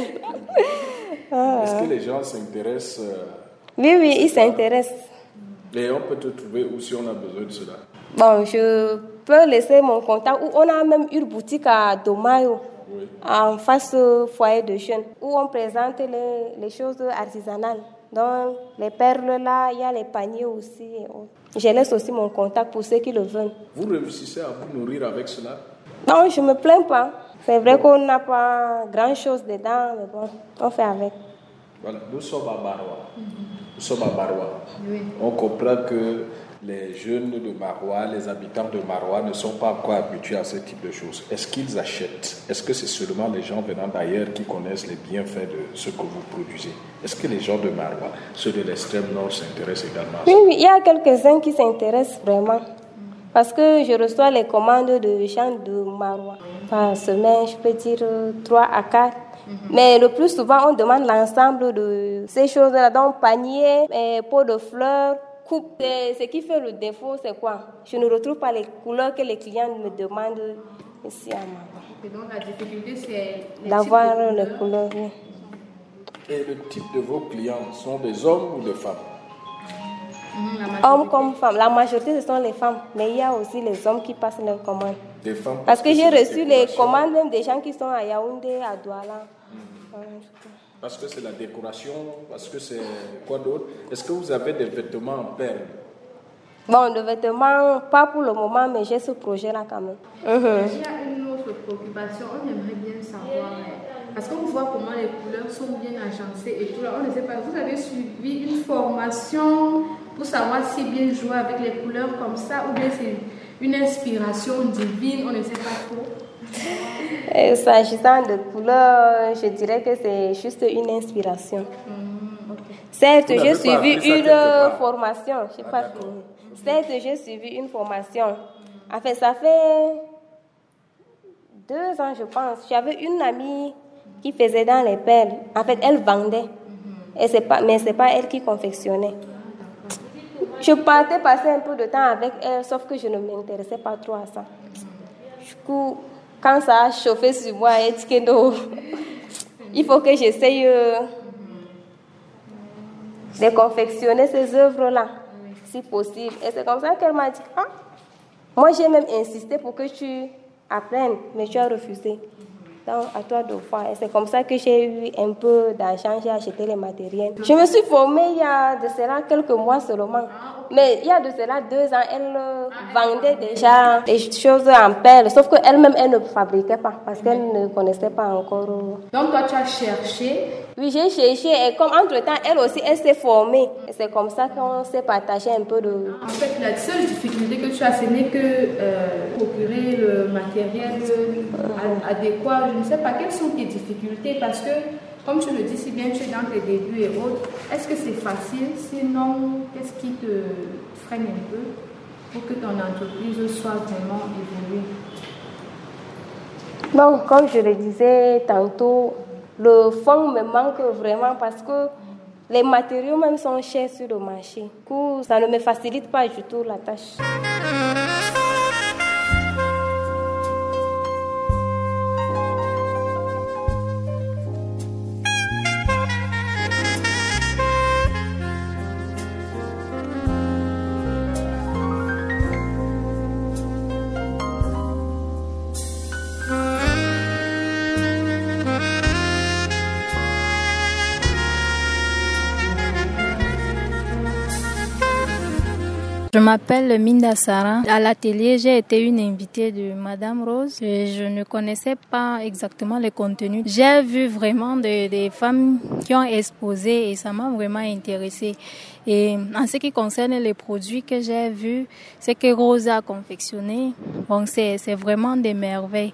Speaker 6: Est-ce que les gens s'intéressent?
Speaker 11: Oui, ils s'intéressent.
Speaker 6: Et on peut te trouver où si on a besoin de cela?
Speaker 11: Bon, je peux laisser mon contact. Où on a même une boutique à Domayo, en face au foyer de jeunes, où on présente les choses artisanales. Donc, les perles là, il y a les paniers aussi. Je laisse aussi mon contact pour ceux qui le veulent.
Speaker 6: Vous réussissez à vous nourrir avec cela?
Speaker 11: Non, je ne me plains pas. C'est vrai qu'on n'a pas grand-chose dedans, mais bon, on fait avec.
Speaker 6: Voilà, nous sommes à Maroua. Oui. On comprend que les jeunes de Maroua, les habitants de Maroua ne sont pas encore habitués à ce type de choses. Est-ce qu'ils achètent? Est-ce que c'est seulement les gens venant d'ailleurs qui connaissent les bienfaits de ce que vous produisez? Est-ce que les gens de Maroua, ceux de l'extrême nord, s'intéressent également à ça?
Speaker 11: Oui, il y a quelques-uns qui s'intéressent vraiment. Parce que je reçois les commandes de gens de Maroua. Par semaine, je peux dire 3 à 4. Mais le plus souvent, on demande l'ensemble de ces choses-là. Donc, panier, pots de fleurs, coupe. Ce qui fait le défaut, c'est quoi? Je ne retrouve pas les couleurs que les clients me demandent ici à Maroua.
Speaker 10: Et donc, la difficulté, c'est
Speaker 11: d'avoir les couleurs. Oui.
Speaker 6: Et le type de vos clients sont des hommes ou des femmes?
Speaker 11: Hommes comme femmes. La majorité, ce sont les femmes. Mais il y a aussi les hommes qui passent leurs commandes.
Speaker 6: Des femmes?
Speaker 11: Parce que j'ai reçu les commandes même des gens qui sont à Yaoundé, à Douala.
Speaker 6: Parce que c'est la décoration, parce que c'est quoi d'autre? Est-ce que vous avez des vêtements en perles?
Speaker 11: Bon, de vêtements, pas pour le moment, mais j'ai ce projet-là quand même.
Speaker 10: Il y a une autre préoccupation, on aimerait bien savoir, parce qu'on voit comment les couleurs sont bien agencées et tout là, on ne sait pas, vous avez suivi une formation pour savoir si bien jouer avec les couleurs comme ça, ou bien c'est une inspiration divine, on ne sait pas trop.
Speaker 11: S'agissant de couleurs, je dirais que c'est juste une inspiration. Certes, j'ai suivi une formation. Je n'ai pas fini. Certes, j'ai suivi une formation. En fait, ça fait 2 ans, je pense. J'avais une amie qui faisait dans les perles. En fait, elle vendait. Mais ce n'est pas elle qui confectionnait. Je partais passer un peu de temps avec elle, sauf que je ne m'intéressais pas trop à ça. Du coup, quand ça a chauffé sur moi, elle dit que non, il faut que j'essaye de confectionner ces œuvres-là, si possible. Et c'est comme ça qu'elle m'a dit, moi j'ai même insisté pour que tu apprennes, mais tu as refusé. Donc, à toi de voir. Et c'est comme ça que j'ai eu un peu d'argent, j'ai acheté les matériels. Je me suis formée il y a de cela quelques mois seulement. Mais il y a de cela 2 ans, elle vendait déjà des choses en perles. Sauf qu'elle-même, elle ne fabriquait pas parce qu'elle ne connaissait pas encore.
Speaker 10: Donc, toi, tu as cherché?
Speaker 11: Oui, j'ai cherché. Et comme entre-temps, elle aussi, elle s'est formée. Et c'est comme ça qu'on s'est partagé un peu de...
Speaker 10: En fait, la seule difficulté que tu as, ce n'est que procurer le matériel adéquat. Je ne sais pas quelles sont tes difficultés parce que, comme tu le dis si bien, tu es dans tes débuts et autres. Est-ce que c'est facile? Sinon, qu'est-ce qui te freine un peu pour que ton entreprise soit vraiment évoluée?
Speaker 11: Bon, comme je le disais tantôt, Le fonds me manque vraiment parce que les matériaux même sont chers sur le marché. Du coup, ça ne me facilite pas du tout la tâche.
Speaker 12: Je m'appelle Minda Sarah. À l'atelier, j'ai été une invitée de Madame Rose. Je ne connaissais pas exactement le contenu. J'ai vu vraiment des femmes qui ont exposé et ça m'a vraiment intéressée. Et en ce qui concerne les produits que j'ai vus, c'est que Rose a confectionné. Bon, c'est vraiment des merveilles.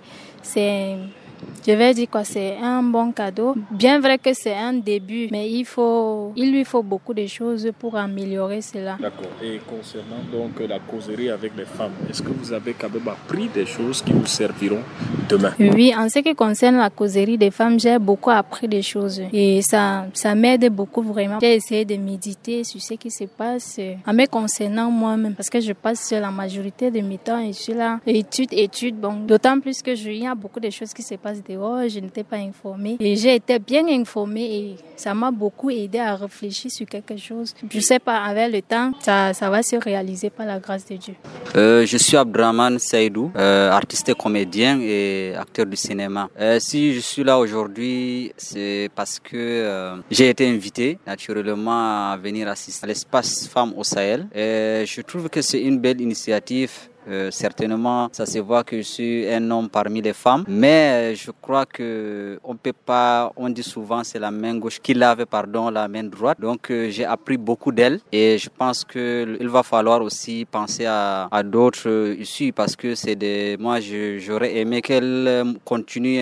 Speaker 12: Je vais dire que c'est un bon cadeau. Bien vrai que c'est un début, mais il lui faut beaucoup de choses pour améliorer cela.
Speaker 2: D'accord. Et concernant donc la causerie avec les femmes, est-ce que vous avez quand même appris des choses qui vous serviront demain?
Speaker 12: Oui, en ce qui concerne la causerie des femmes, j'ai beaucoup appris des choses. Et ça m'aide beaucoup vraiment. J'ai essayé de méditer sur ce qui se passe en me concernant moi-même. Parce que je passe la majorité de mes temps et je suis là, études. Bon, d'autant plus que il y a beaucoup de choses qui se passent dehors, je n'étais pas informée. Et j'ai été bien informée et ça m'a beaucoup aidé à réfléchir sur quelque chose. Je sais pas, avec le temps, ça va se réaliser par la grâce de Dieu.
Speaker 13: Je suis Abdraman Saïdou, artiste et comédien et acteur du cinéma. Si je suis là aujourd'hui, c'est parce que j'ai été invité naturellement à venir assister à l'espace Femmes au Sahel. Et je trouve que c'est une belle initiative. Certainement, ça se voit que je suis un homme parmi les femmes, mais je crois que on dit souvent c'est la main gauche qui lave, la main droite. Donc j'ai appris beaucoup d'elle et je pense que il va falloir aussi penser à d'autres issues parce que moi j'aurais aimé qu'elle continue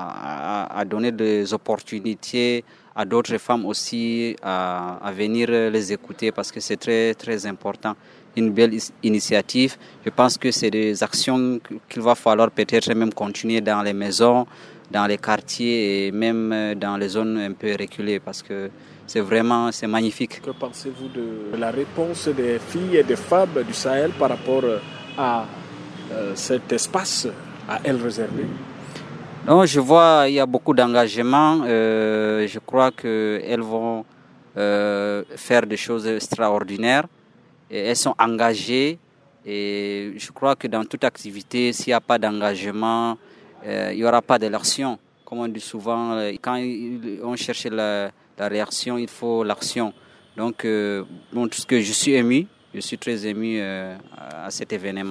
Speaker 13: à donner des opportunités à d'autres femmes aussi à venir les écouter parce que c'est très très important. Une belle initiative. Je pense que c'est des actions qu'il va falloir peut-être même continuer dans les maisons, dans les quartiers et même dans les zones un peu reculées parce que c'est magnifique.
Speaker 2: Que pensez-vous de la réponse des filles et des femmes du Sahel par rapport à cet espace à elles réservé?
Speaker 13: Non, je vois il y a beaucoup d'engagement. Je crois qu'elles vont faire des choses extraordinaires. Et elles sont engagées et je crois que dans toute activité, s'il n'y a pas d'engagement, il n'y aura pas de l'action. Comme on dit souvent, quand on cherche la réaction, il faut l'action. Donc, tout ce que je suis très ému à cet événement.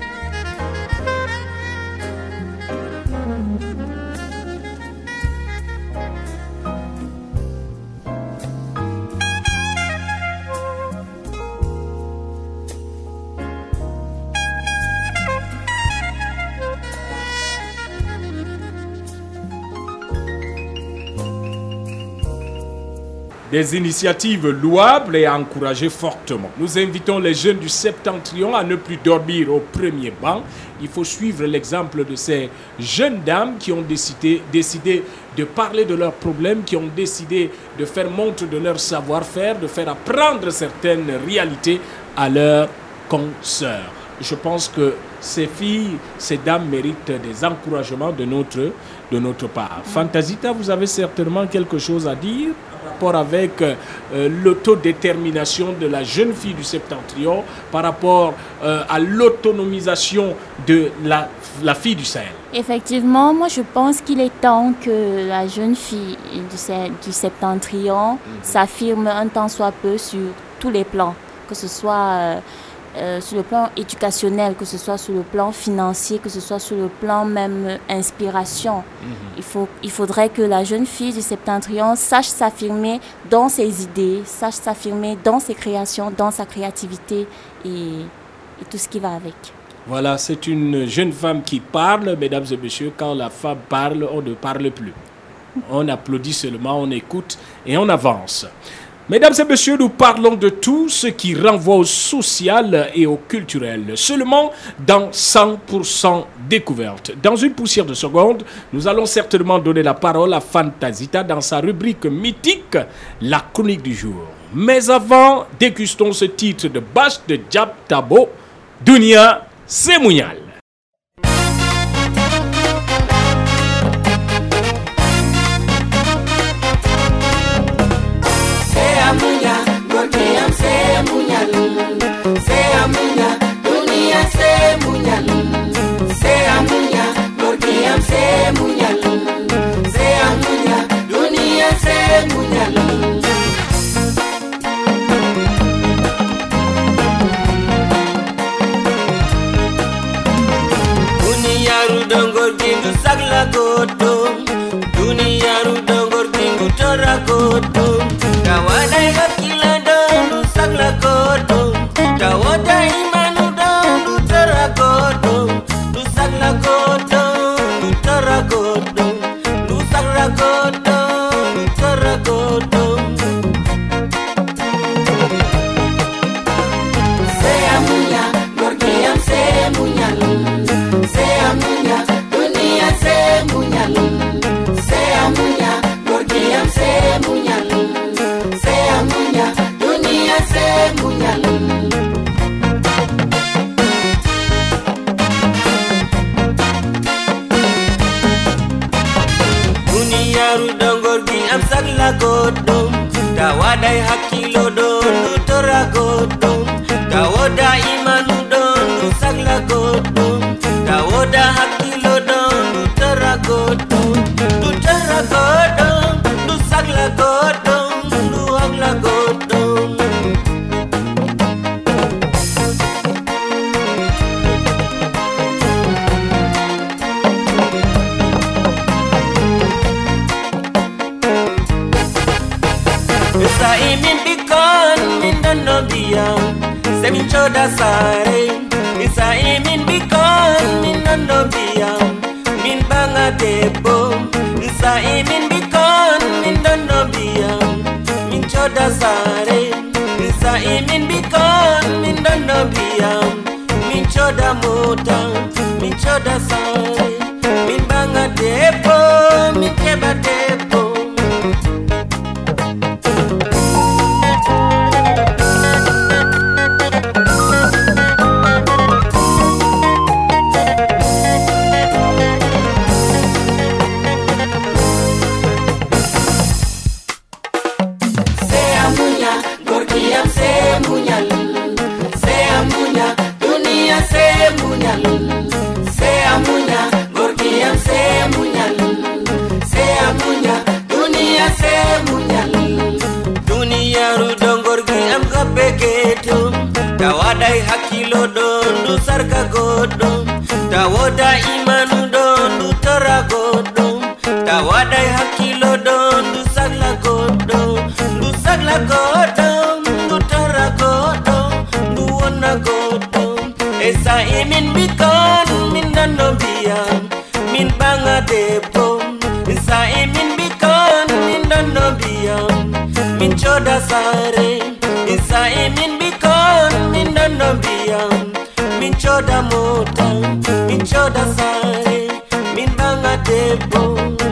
Speaker 2: Des initiatives louables et à encourager fortement. Nous invitons les jeunes du Septentrion à ne plus dormir au premier banc. Il faut suivre l'exemple de ces jeunes dames qui ont décidé de parler de leurs problèmes, qui ont décidé de faire montre de leur savoir-faire, de faire apprendre certaines réalités à leurs consoeurs. Je pense que ces filles, ces dames méritent des encouragements de notre part. Fantasita, vous avez certainement quelque chose à dire par rapport avec l'autodétermination de la jeune fille du Septentrion, par rapport à l'autonomisation de la fille du Sahel.
Speaker 4: Effectivement, moi je pense qu'il est temps que la jeune fille du Septentrion s'affirme un tant soit peu sur tous les plans, que ce soit sur le plan éducationnel, que ce soit sur le plan financier, que ce soit sur le plan même inspiration. Il faudrait que la jeune fille du Septentrion sache s'affirmer dans ses idées, sache s'affirmer dans ses créations, dans sa créativité et tout ce qui va avec.
Speaker 2: Voilà, c'est une jeune femme qui parle, mesdames et messieurs. Quand la femme parle, on ne parle plus. On applaudit seulement, on écoute et on avance. Mesdames et messieurs, nous parlons de tout ce qui renvoie au social et au culturel, seulement dans 100% découverte. Dans une poussière de seconde, nous allons certainement donner la parole à Fantasita dans sa rubrique mythique, la chronique du jour. Mais avant, dégustons ce titre de Bash de Diab Tabo, Dunia Semounial.
Speaker 14: Duniyaru dongor gingu tora koto, kawadai hakila dondu sagla koto, kawadai imanu dondu tora koto, du sagla koto, du tora koto, du sagla koto, du tora koto. Sea munya, gorgiam se munyal, sea munya, dunia se munyal. Sea munya, gorgiam se munyal. Sea munya, dunia se munyal. Duniyaru dongorgi am sagla godom, tawadai hakilo don tora godom, tawoda imanu don sagla godom, tawoda hakilo don tora godom. Du sagla godom, du agla godom. Sa imin bikon min dono biang, semin choda sare. Sa imin bikon min dono biang, min banga debo. Sa imin bikon min dono biang, min choda sare. Sa imin bikon min dono biang, min choda mota, min choda sare. Min banga debo, min keba debo. Tawadai hakilo don du sarka godom, tawoda imanu don du tora godom, tawadai hakilo don du sagla godom, du tora godom, du wana godom. Esa imin bikon min dono biang, min banga debo. Esa imin bikon min dono biang, min choda sare. Esa imin bikon min dono biang, min choda mota, min choda sare, min banga debo.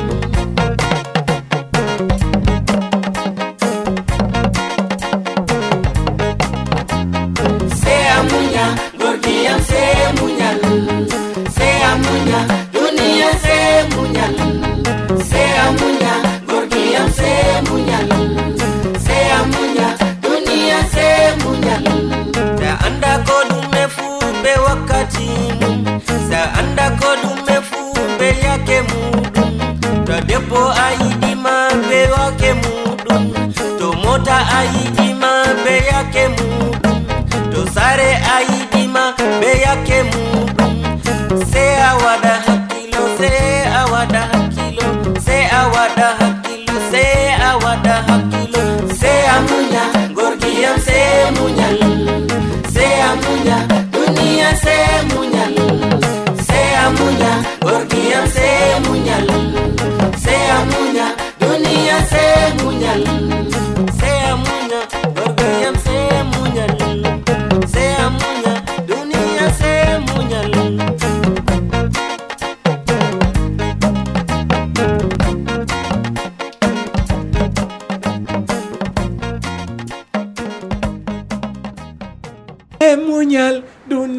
Speaker 14: Sea munya, gorgiam se munyal. Sea munya, dunia se munyal. Sea munya, gorgiam se munyal. Sea munya, dunia se munyal. Sa anda kodume fu be wakati mum, sa anda kodume fu be yake mudum. To depo aidima be wake mudum, to mota aidima be yake mudum, to sare aidima be yake mudum. Se awada hakilo, se awada hakilo, se awada hakilo, se awada hakilo. Se amunya, gorgiam se munyal. Se amunya, dunia se munyal. Se amunya, gorgiam se munyal. Se amunya, dunia se munyal. Se amunya.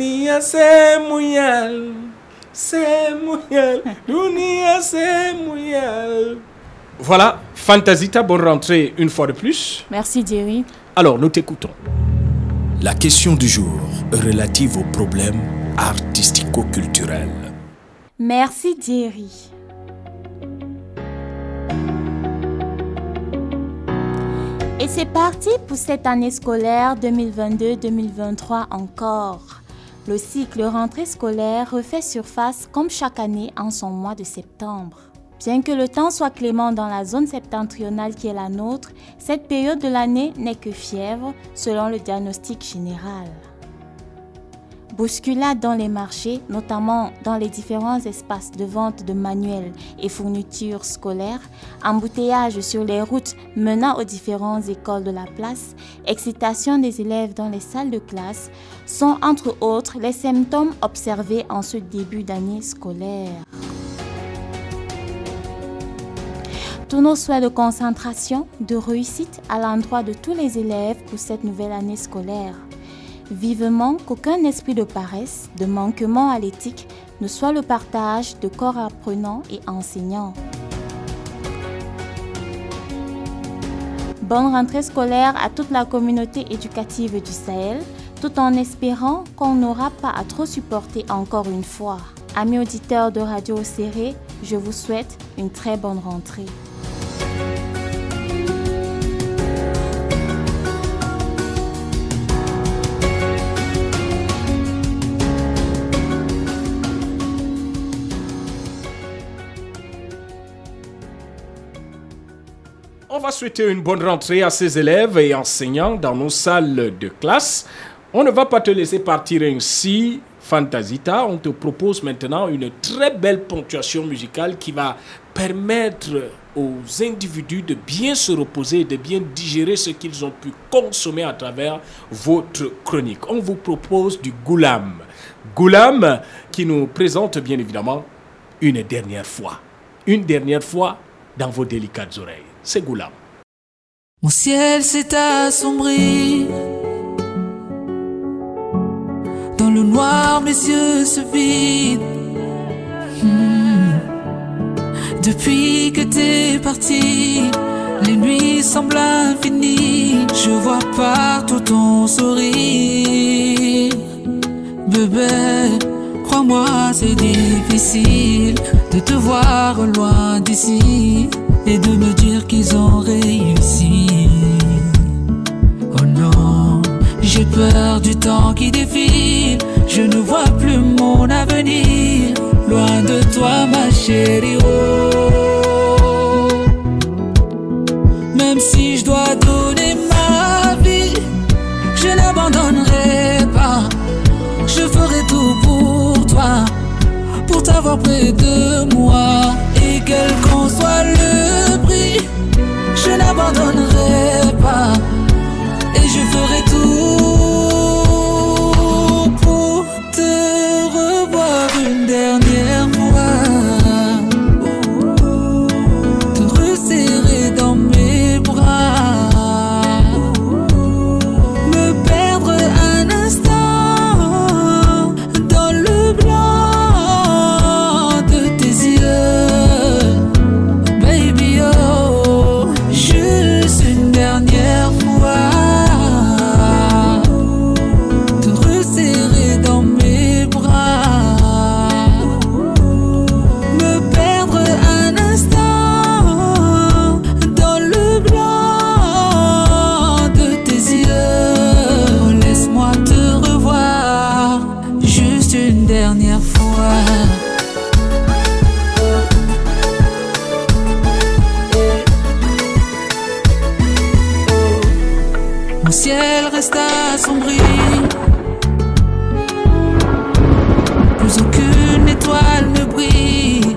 Speaker 2: Dunia c'est mouillal, c'est mouillal, Dunia c'est mouillal. Voilà, Fantasita, bonne rentrée une fois de plus.
Speaker 4: Merci Jerry.
Speaker 2: Alors, nous t'écoutons.
Speaker 6: La question du jour relative aux problèmes artistico-culturels.
Speaker 4: Merci Jerry. Et c'est parti pour cette année scolaire 2022-2023 encore. Le cycle rentrée scolaire refait surface comme chaque année en son mois de septembre. Bien que le temps soit clément dans la zone septentrionale qui est la nôtre, cette période de l'année n'est que fièvre selon le diagnostic général. Bousculade dans les marchés, notamment dans les différents espaces de vente de manuels et fournitures scolaires, embouteillage sur les routes menant aux différentes écoles de la place, excitation des élèves dans les salles de classe sont entre autres les symptômes observés en ce début d'année scolaire. Tous nos souhaits de concentration, de réussite à l'endroit de tous les élèves pour cette nouvelle année scolaire. Vivement qu'aucun esprit de paresse, de manquement à l'éthique ne soit le partage de corps apprenants et enseignants. Bonne rentrée scolaire à toute la communauté éducative du Sahel, tout en espérant qu'on n'aura pas à trop supporter encore une fois. Amis auditeurs de Radio Serré, je vous souhaite une très bonne rentrée.
Speaker 2: On va souhaiter une bonne rentrée à ces élèves et enseignants dans nos salles de classe. On ne va pas te laisser partir ainsi, Fantasita. On te propose maintenant une très belle ponctuation musicale qui va permettre aux individus de bien se reposer et de bien digérer ce qu'ils ont pu consommer à travers votre chronique. On vous propose du Goulam. Goulam qui nous présente bien évidemment une dernière fois dans vos délicates oreilles. C'est Goulam.
Speaker 15: Mon ciel s'est assombri. Dans le noir, mes yeux se vident. Depuis que t'es parti, les nuits semblent infinies. Je vois partout ton sourire. Bébé, crois-moi, c'est difficile de te voir loin d'ici et de me dire qu'ils ont réussi. Oh non, j'ai peur du temps qui défile. Je ne vois plus mon avenir loin de toi, ma chérie. Oh, même si je dois donner ma vie, je n'abandonnerai pas. Je ferai tout pour toi, pour t'avoir près de moi. Et quel qu'en soit le prix, je n'abandonnerai pas. Et je ferai tout pour te revoir une dernière fois. Te resserrer dans mes bras, me perdre un instant dans le blanc de tes yeux. Baby, oh, juste une dernière fois. Te resserrer dans mes bras, me perdre un instant dans le blanc de tes yeux. Oh, laisse-moi te revoir juste une dernière fois. Mon ciel reste assombri. Plus aucune étoile ne brille.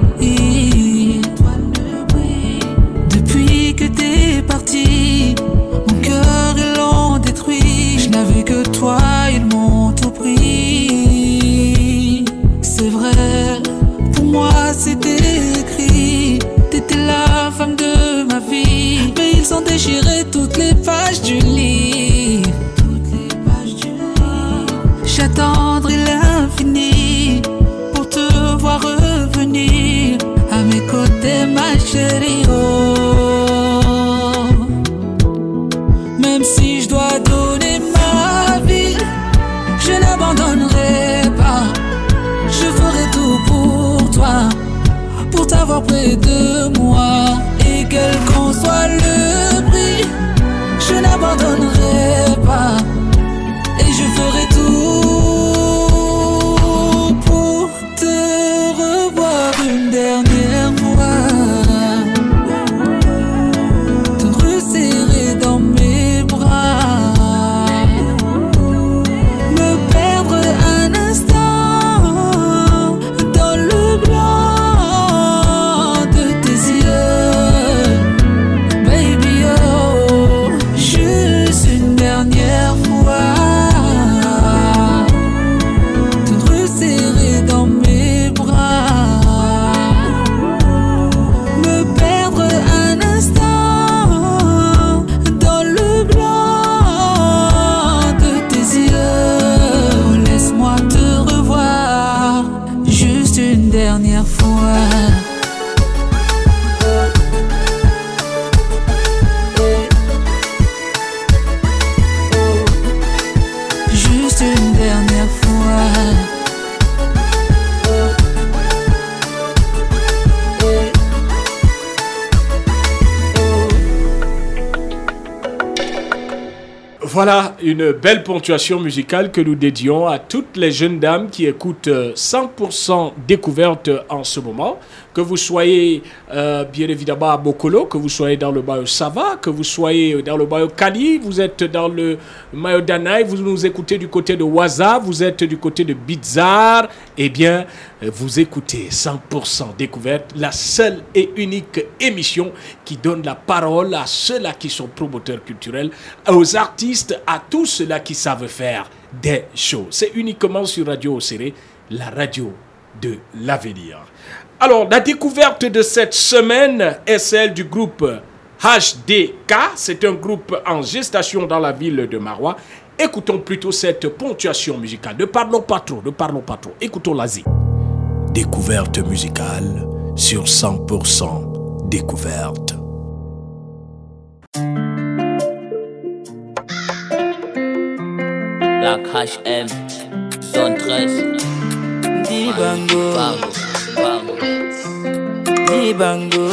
Speaker 15: Depuis que t'es parti, mon cœur ils l'ont détruit. Je n'avais que toi, ils m'ont tout pris. C'est vrai, pour moi c'était écrit. T'étais la femme de ma vie, mais ils ont déchiré toutes les pages du livre. près de moi. Et quel qu'en soit le prix, je n'abandonnerai pas. Et je ferai tout pour te revoir une dernière fois. Te resserrer dans mes bras. Me perdre un instant dans le blanc de tes yeux. Baby, oh, juste une dernière fois. Dernière fois. Juste une dernière fois.
Speaker 2: Voilà une belle ponctuation musicale que nous dédions à toutes les jeunes dames qui écoutent 100% découverte en ce moment. Que vous soyez bien évidemment à Bokolo, que vous soyez dans le Bayo Sava, que vous soyez dans le Bayo Kali, vous êtes dans le Mayo Danaï, vous nous écoutez du côté de Waza, vous êtes du côté de Bizarre, eh bien vous écoutez 100% découverte, la seule et unique émission qui donne la parole à ceux-là qui sont promoteurs culturels, aux artistes, à tous ceux-là qui savent faire des shows. C'est uniquement sur Radio Oséré, la radio de l'avenir. Alors, la découverte de cette semaine est celle du groupe HDK. C'est un groupe en gestation dans la ville de Maroua. Écoutons plutôt cette ponctuation musicale. Ne parlons pas trop. Écoutons l'Asie. Découverte musicale sur 100% découverte.
Speaker 16: La HM, zone 13.
Speaker 17: Dibango, Dibango,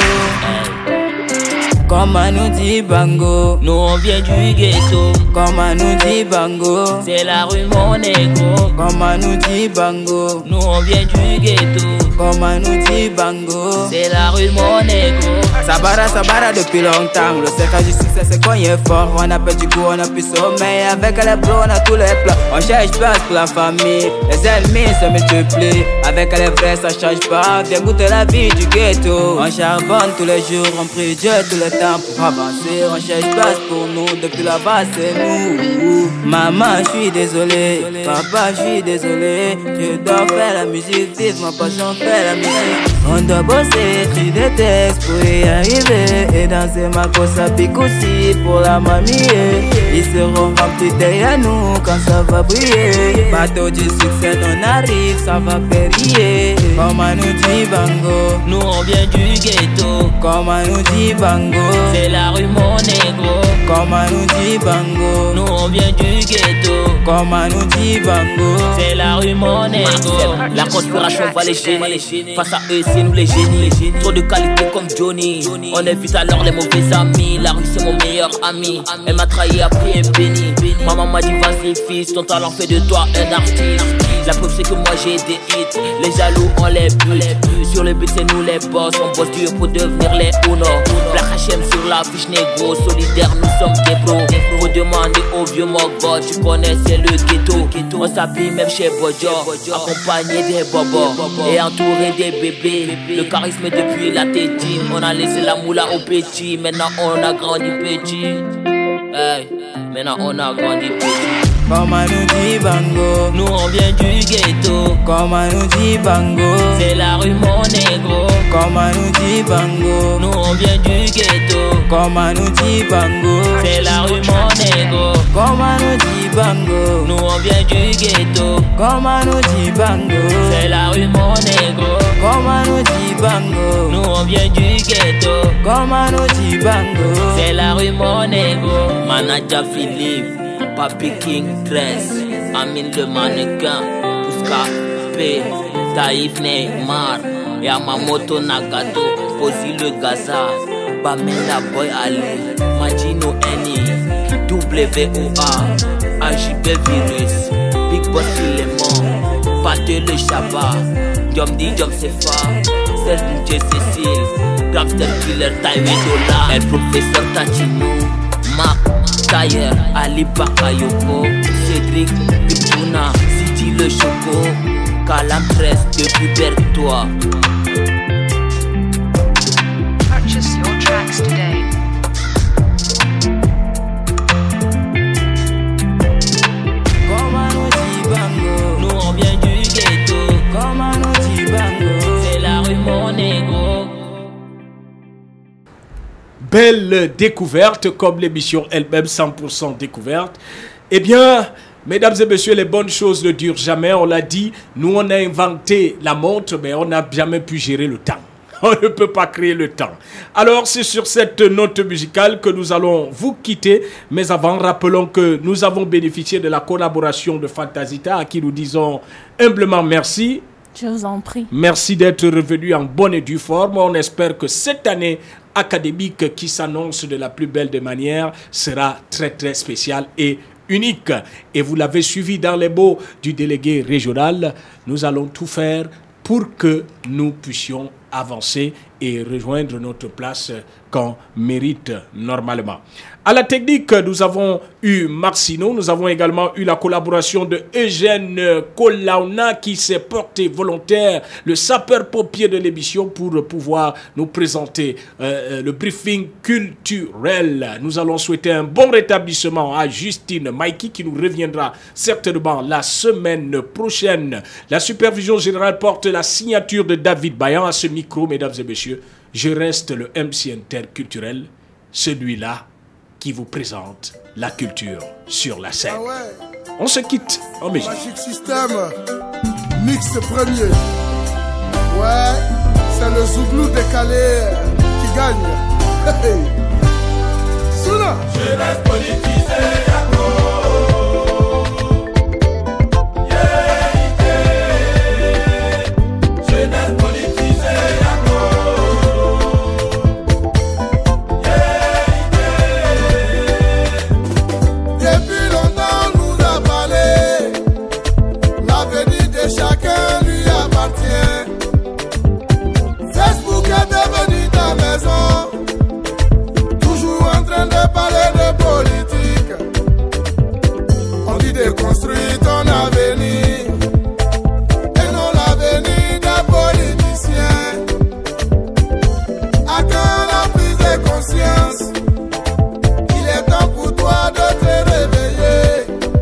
Speaker 17: comme à nous Dibango.
Speaker 16: Nous on vient du ghetto,
Speaker 17: comme à nous Dibango.
Speaker 16: C'est la rue Monégo,
Speaker 17: comme à nous Dibango.
Speaker 16: Nous on vient du ghetto,
Speaker 17: comme à nous Dibango.
Speaker 16: C'est la rue Monégo.
Speaker 17: Sabara depuis longtemps. Le secret du succès c'est qu'on y est fort. On a pas du coup, on a plus sommeil. Avec les bros, on a tous les plans. On cherche place pour la famille. Les ennemis se multiplient. Avec les vrais, ça change pas. Viens goûter la vie du ghetto. On charbonne tous les jours. On prie Dieu tout le temps pour avancer. On cherche place pour nous. Depuis là-bas, c'est nous. Maman, je suis désolé. Papa, je suis désolé. Je dois faire la musique. Vive ma passion, faire la musique. On doit bosser, écrire des textes pour y arriver. Et danser ma course à pique aussi pour la mamie. Ils seront remplis derrière nous quand ça va briller. Bateau du succès, on arrive, ça va périller. Comme à nous dit Bango,
Speaker 16: nous on vient du ghetto.
Speaker 17: Comme à nous dit Bango,
Speaker 16: c'est la rue Monégo.
Speaker 17: Comme à nous dit Bango,
Speaker 16: nous on vient du ghetto.
Speaker 17: Comme à nous dit Bango,
Speaker 16: c'est la rue Monégo. La conspiration va les gêner. Face à eux, c'est nous les génies. Trop de qualité comme Johnny. On évite alors les mauvais amis. La rue c'est mon meilleur ami. Elle m'a trahi après un béni. Ma maman m'a dit vas-y fils, ton talent fait de toi un artiste. La preuve c'est que moi j'ai des hits. Les jaloux on les bute. Sur le but c'est nous les boss. On bosse dur pour devenir les Uno. Black HM sur la fiche négro. Solidaire nous sommes des pros. Faut demander au vieux Mogbo. Tu connais c'est le ghetto. On s'habille même chez Bojo. Accompagné des bobos et entouré des bébés. Le charisme depuis la tétine. On a laissé la moula au petit. Maintenant on a grandi petit. Hey, maintenant on a grandi petit.
Speaker 17: Comme à nous dit Bango,
Speaker 16: nous on vient du ghetto.
Speaker 17: Comme à nous dit Bango,
Speaker 16: c'est la rue Monégo.
Speaker 17: Comme à nous dit Bango,
Speaker 16: nous on vient du ghetto.
Speaker 17: Comme à nous dit Bango,
Speaker 16: c'est la rue Monégo.
Speaker 17: Comme à nous dit Bango,
Speaker 16: nous on vient du ghetto.
Speaker 17: Comme à nous dit Bango,
Speaker 16: c'est la rue Monégo.
Speaker 17: Comme à nous dit Bango,
Speaker 16: nous on vient du ghetto.
Speaker 17: Comme à nous dit Bango,
Speaker 16: c'est la rue Monégo. Manager Philippe, Papi King 13, Amine le mannequin, Pouska P, Taïf Neymar, Yamamoto Nagato, Posi le Gaza, Bamenda Boy Ali, Majino Eni, WOA, AJB Virus, Big Boss Clément, Pate le Shabba, Diom Di Diom Sefa, Serge Cécile, Gangster Killer Taïwe Dola, El Professeur Tachino, Mark Tayer, Ali Bakayoko, Cédric Pipuna, Siti le Choco, Calam 13 depuis Bertois.
Speaker 18: Purchase your tracks today.
Speaker 16: Nous on vient du ghetto, c'est la rue Monégo.
Speaker 2: Belle découverte, comme l'émission elle-même 100% découverte. Eh bien, mesdames et messieurs, les bonnes choses ne durent jamais. On l'a dit, nous on a inventé la montre, mais on n'a jamais pu gérer le temps. On ne peut pas créer le temps. Alors, c'est sur cette note musicale que nous allons vous quitter. Mais avant, rappelons que nous avons bénéficié de la collaboration de Fantasita, à qui nous disons humblement merci.
Speaker 4: Je vous en prie.
Speaker 2: Merci d'être revenu en bonne et due forme. On espère que cette année académique qui s'annonce de la plus belle des manières sera très très spéciale et unique. Et vous l'avez suivi dans les mots du délégué régional. Nous allons tout faire pour que nous puissions avancer et rejoindre notre place qu'on mérite normalement. À la technique, nous avons eu Maxino, nous avons également eu la collaboration de Eugène Kolauna qui s'est porté volontaire, le sapeur-pompier de l'émission, pour pouvoir nous présenter le briefing culturel. Nous allons souhaiter un bon rétablissement à Justine Mikey qui nous reviendra certainement la semaine prochaine. La supervision générale porte la signature de David Bayan. À ce micro, mesdames et messieurs, je reste le MC interculturel, celui-là qui vous présente la culture sur la scène.
Speaker 19: Ah ouais.
Speaker 2: On se quitte en musique.
Speaker 19: Magic System, mix premier. Ouais, c'est le Zouglou décalé qui gagne. Hey. Souna.
Speaker 14: Jeunesse politisée, Yako. Jeunesse politisée, Yako.
Speaker 19: Depuis longtemps, nous a parlé. L'avenir de chacun lui appartient. Facebook est devenu ta maison. Toujours en train de parler de politique. On dit de construire ton avenir. Et non l'avenir des politiciens. À quand la prise de conscience? Il est temps pour toi de te réveiller.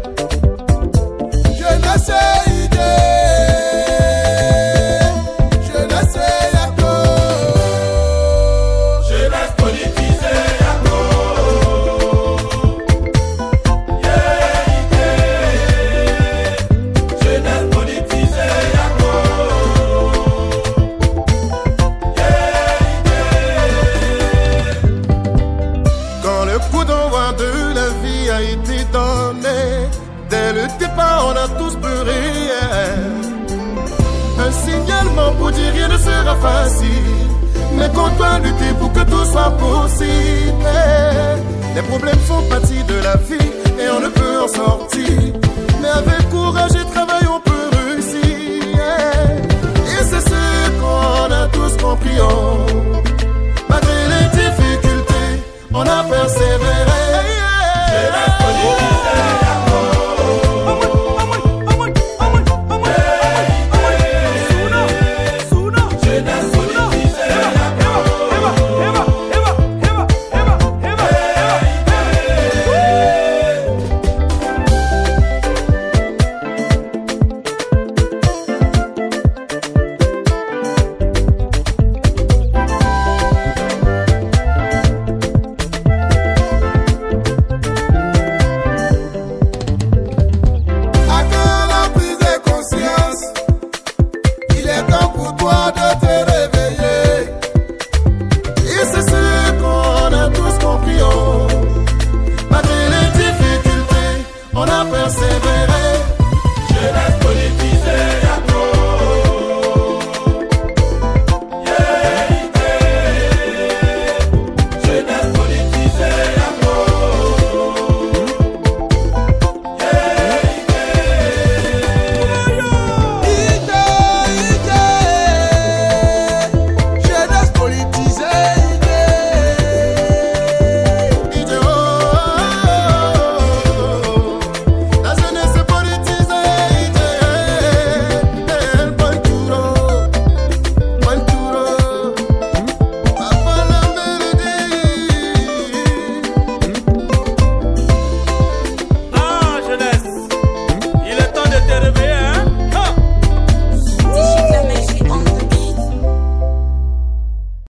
Speaker 19: Je ne sais idée. Je ne sais Yako.
Speaker 14: Jeunesse politisée, Yako. Jeunesse politisée, Yako.
Speaker 19: Quand le coup d'envoi de la vie a été donné, dès le départ on a tous pleuré. Un signalement pour dire rien ne sera facile, mais qu'on doit lutter pour que tout soit possible. Les problèmes font partie de la vie et on ne peut en sortir, mais avec courage et travail on peut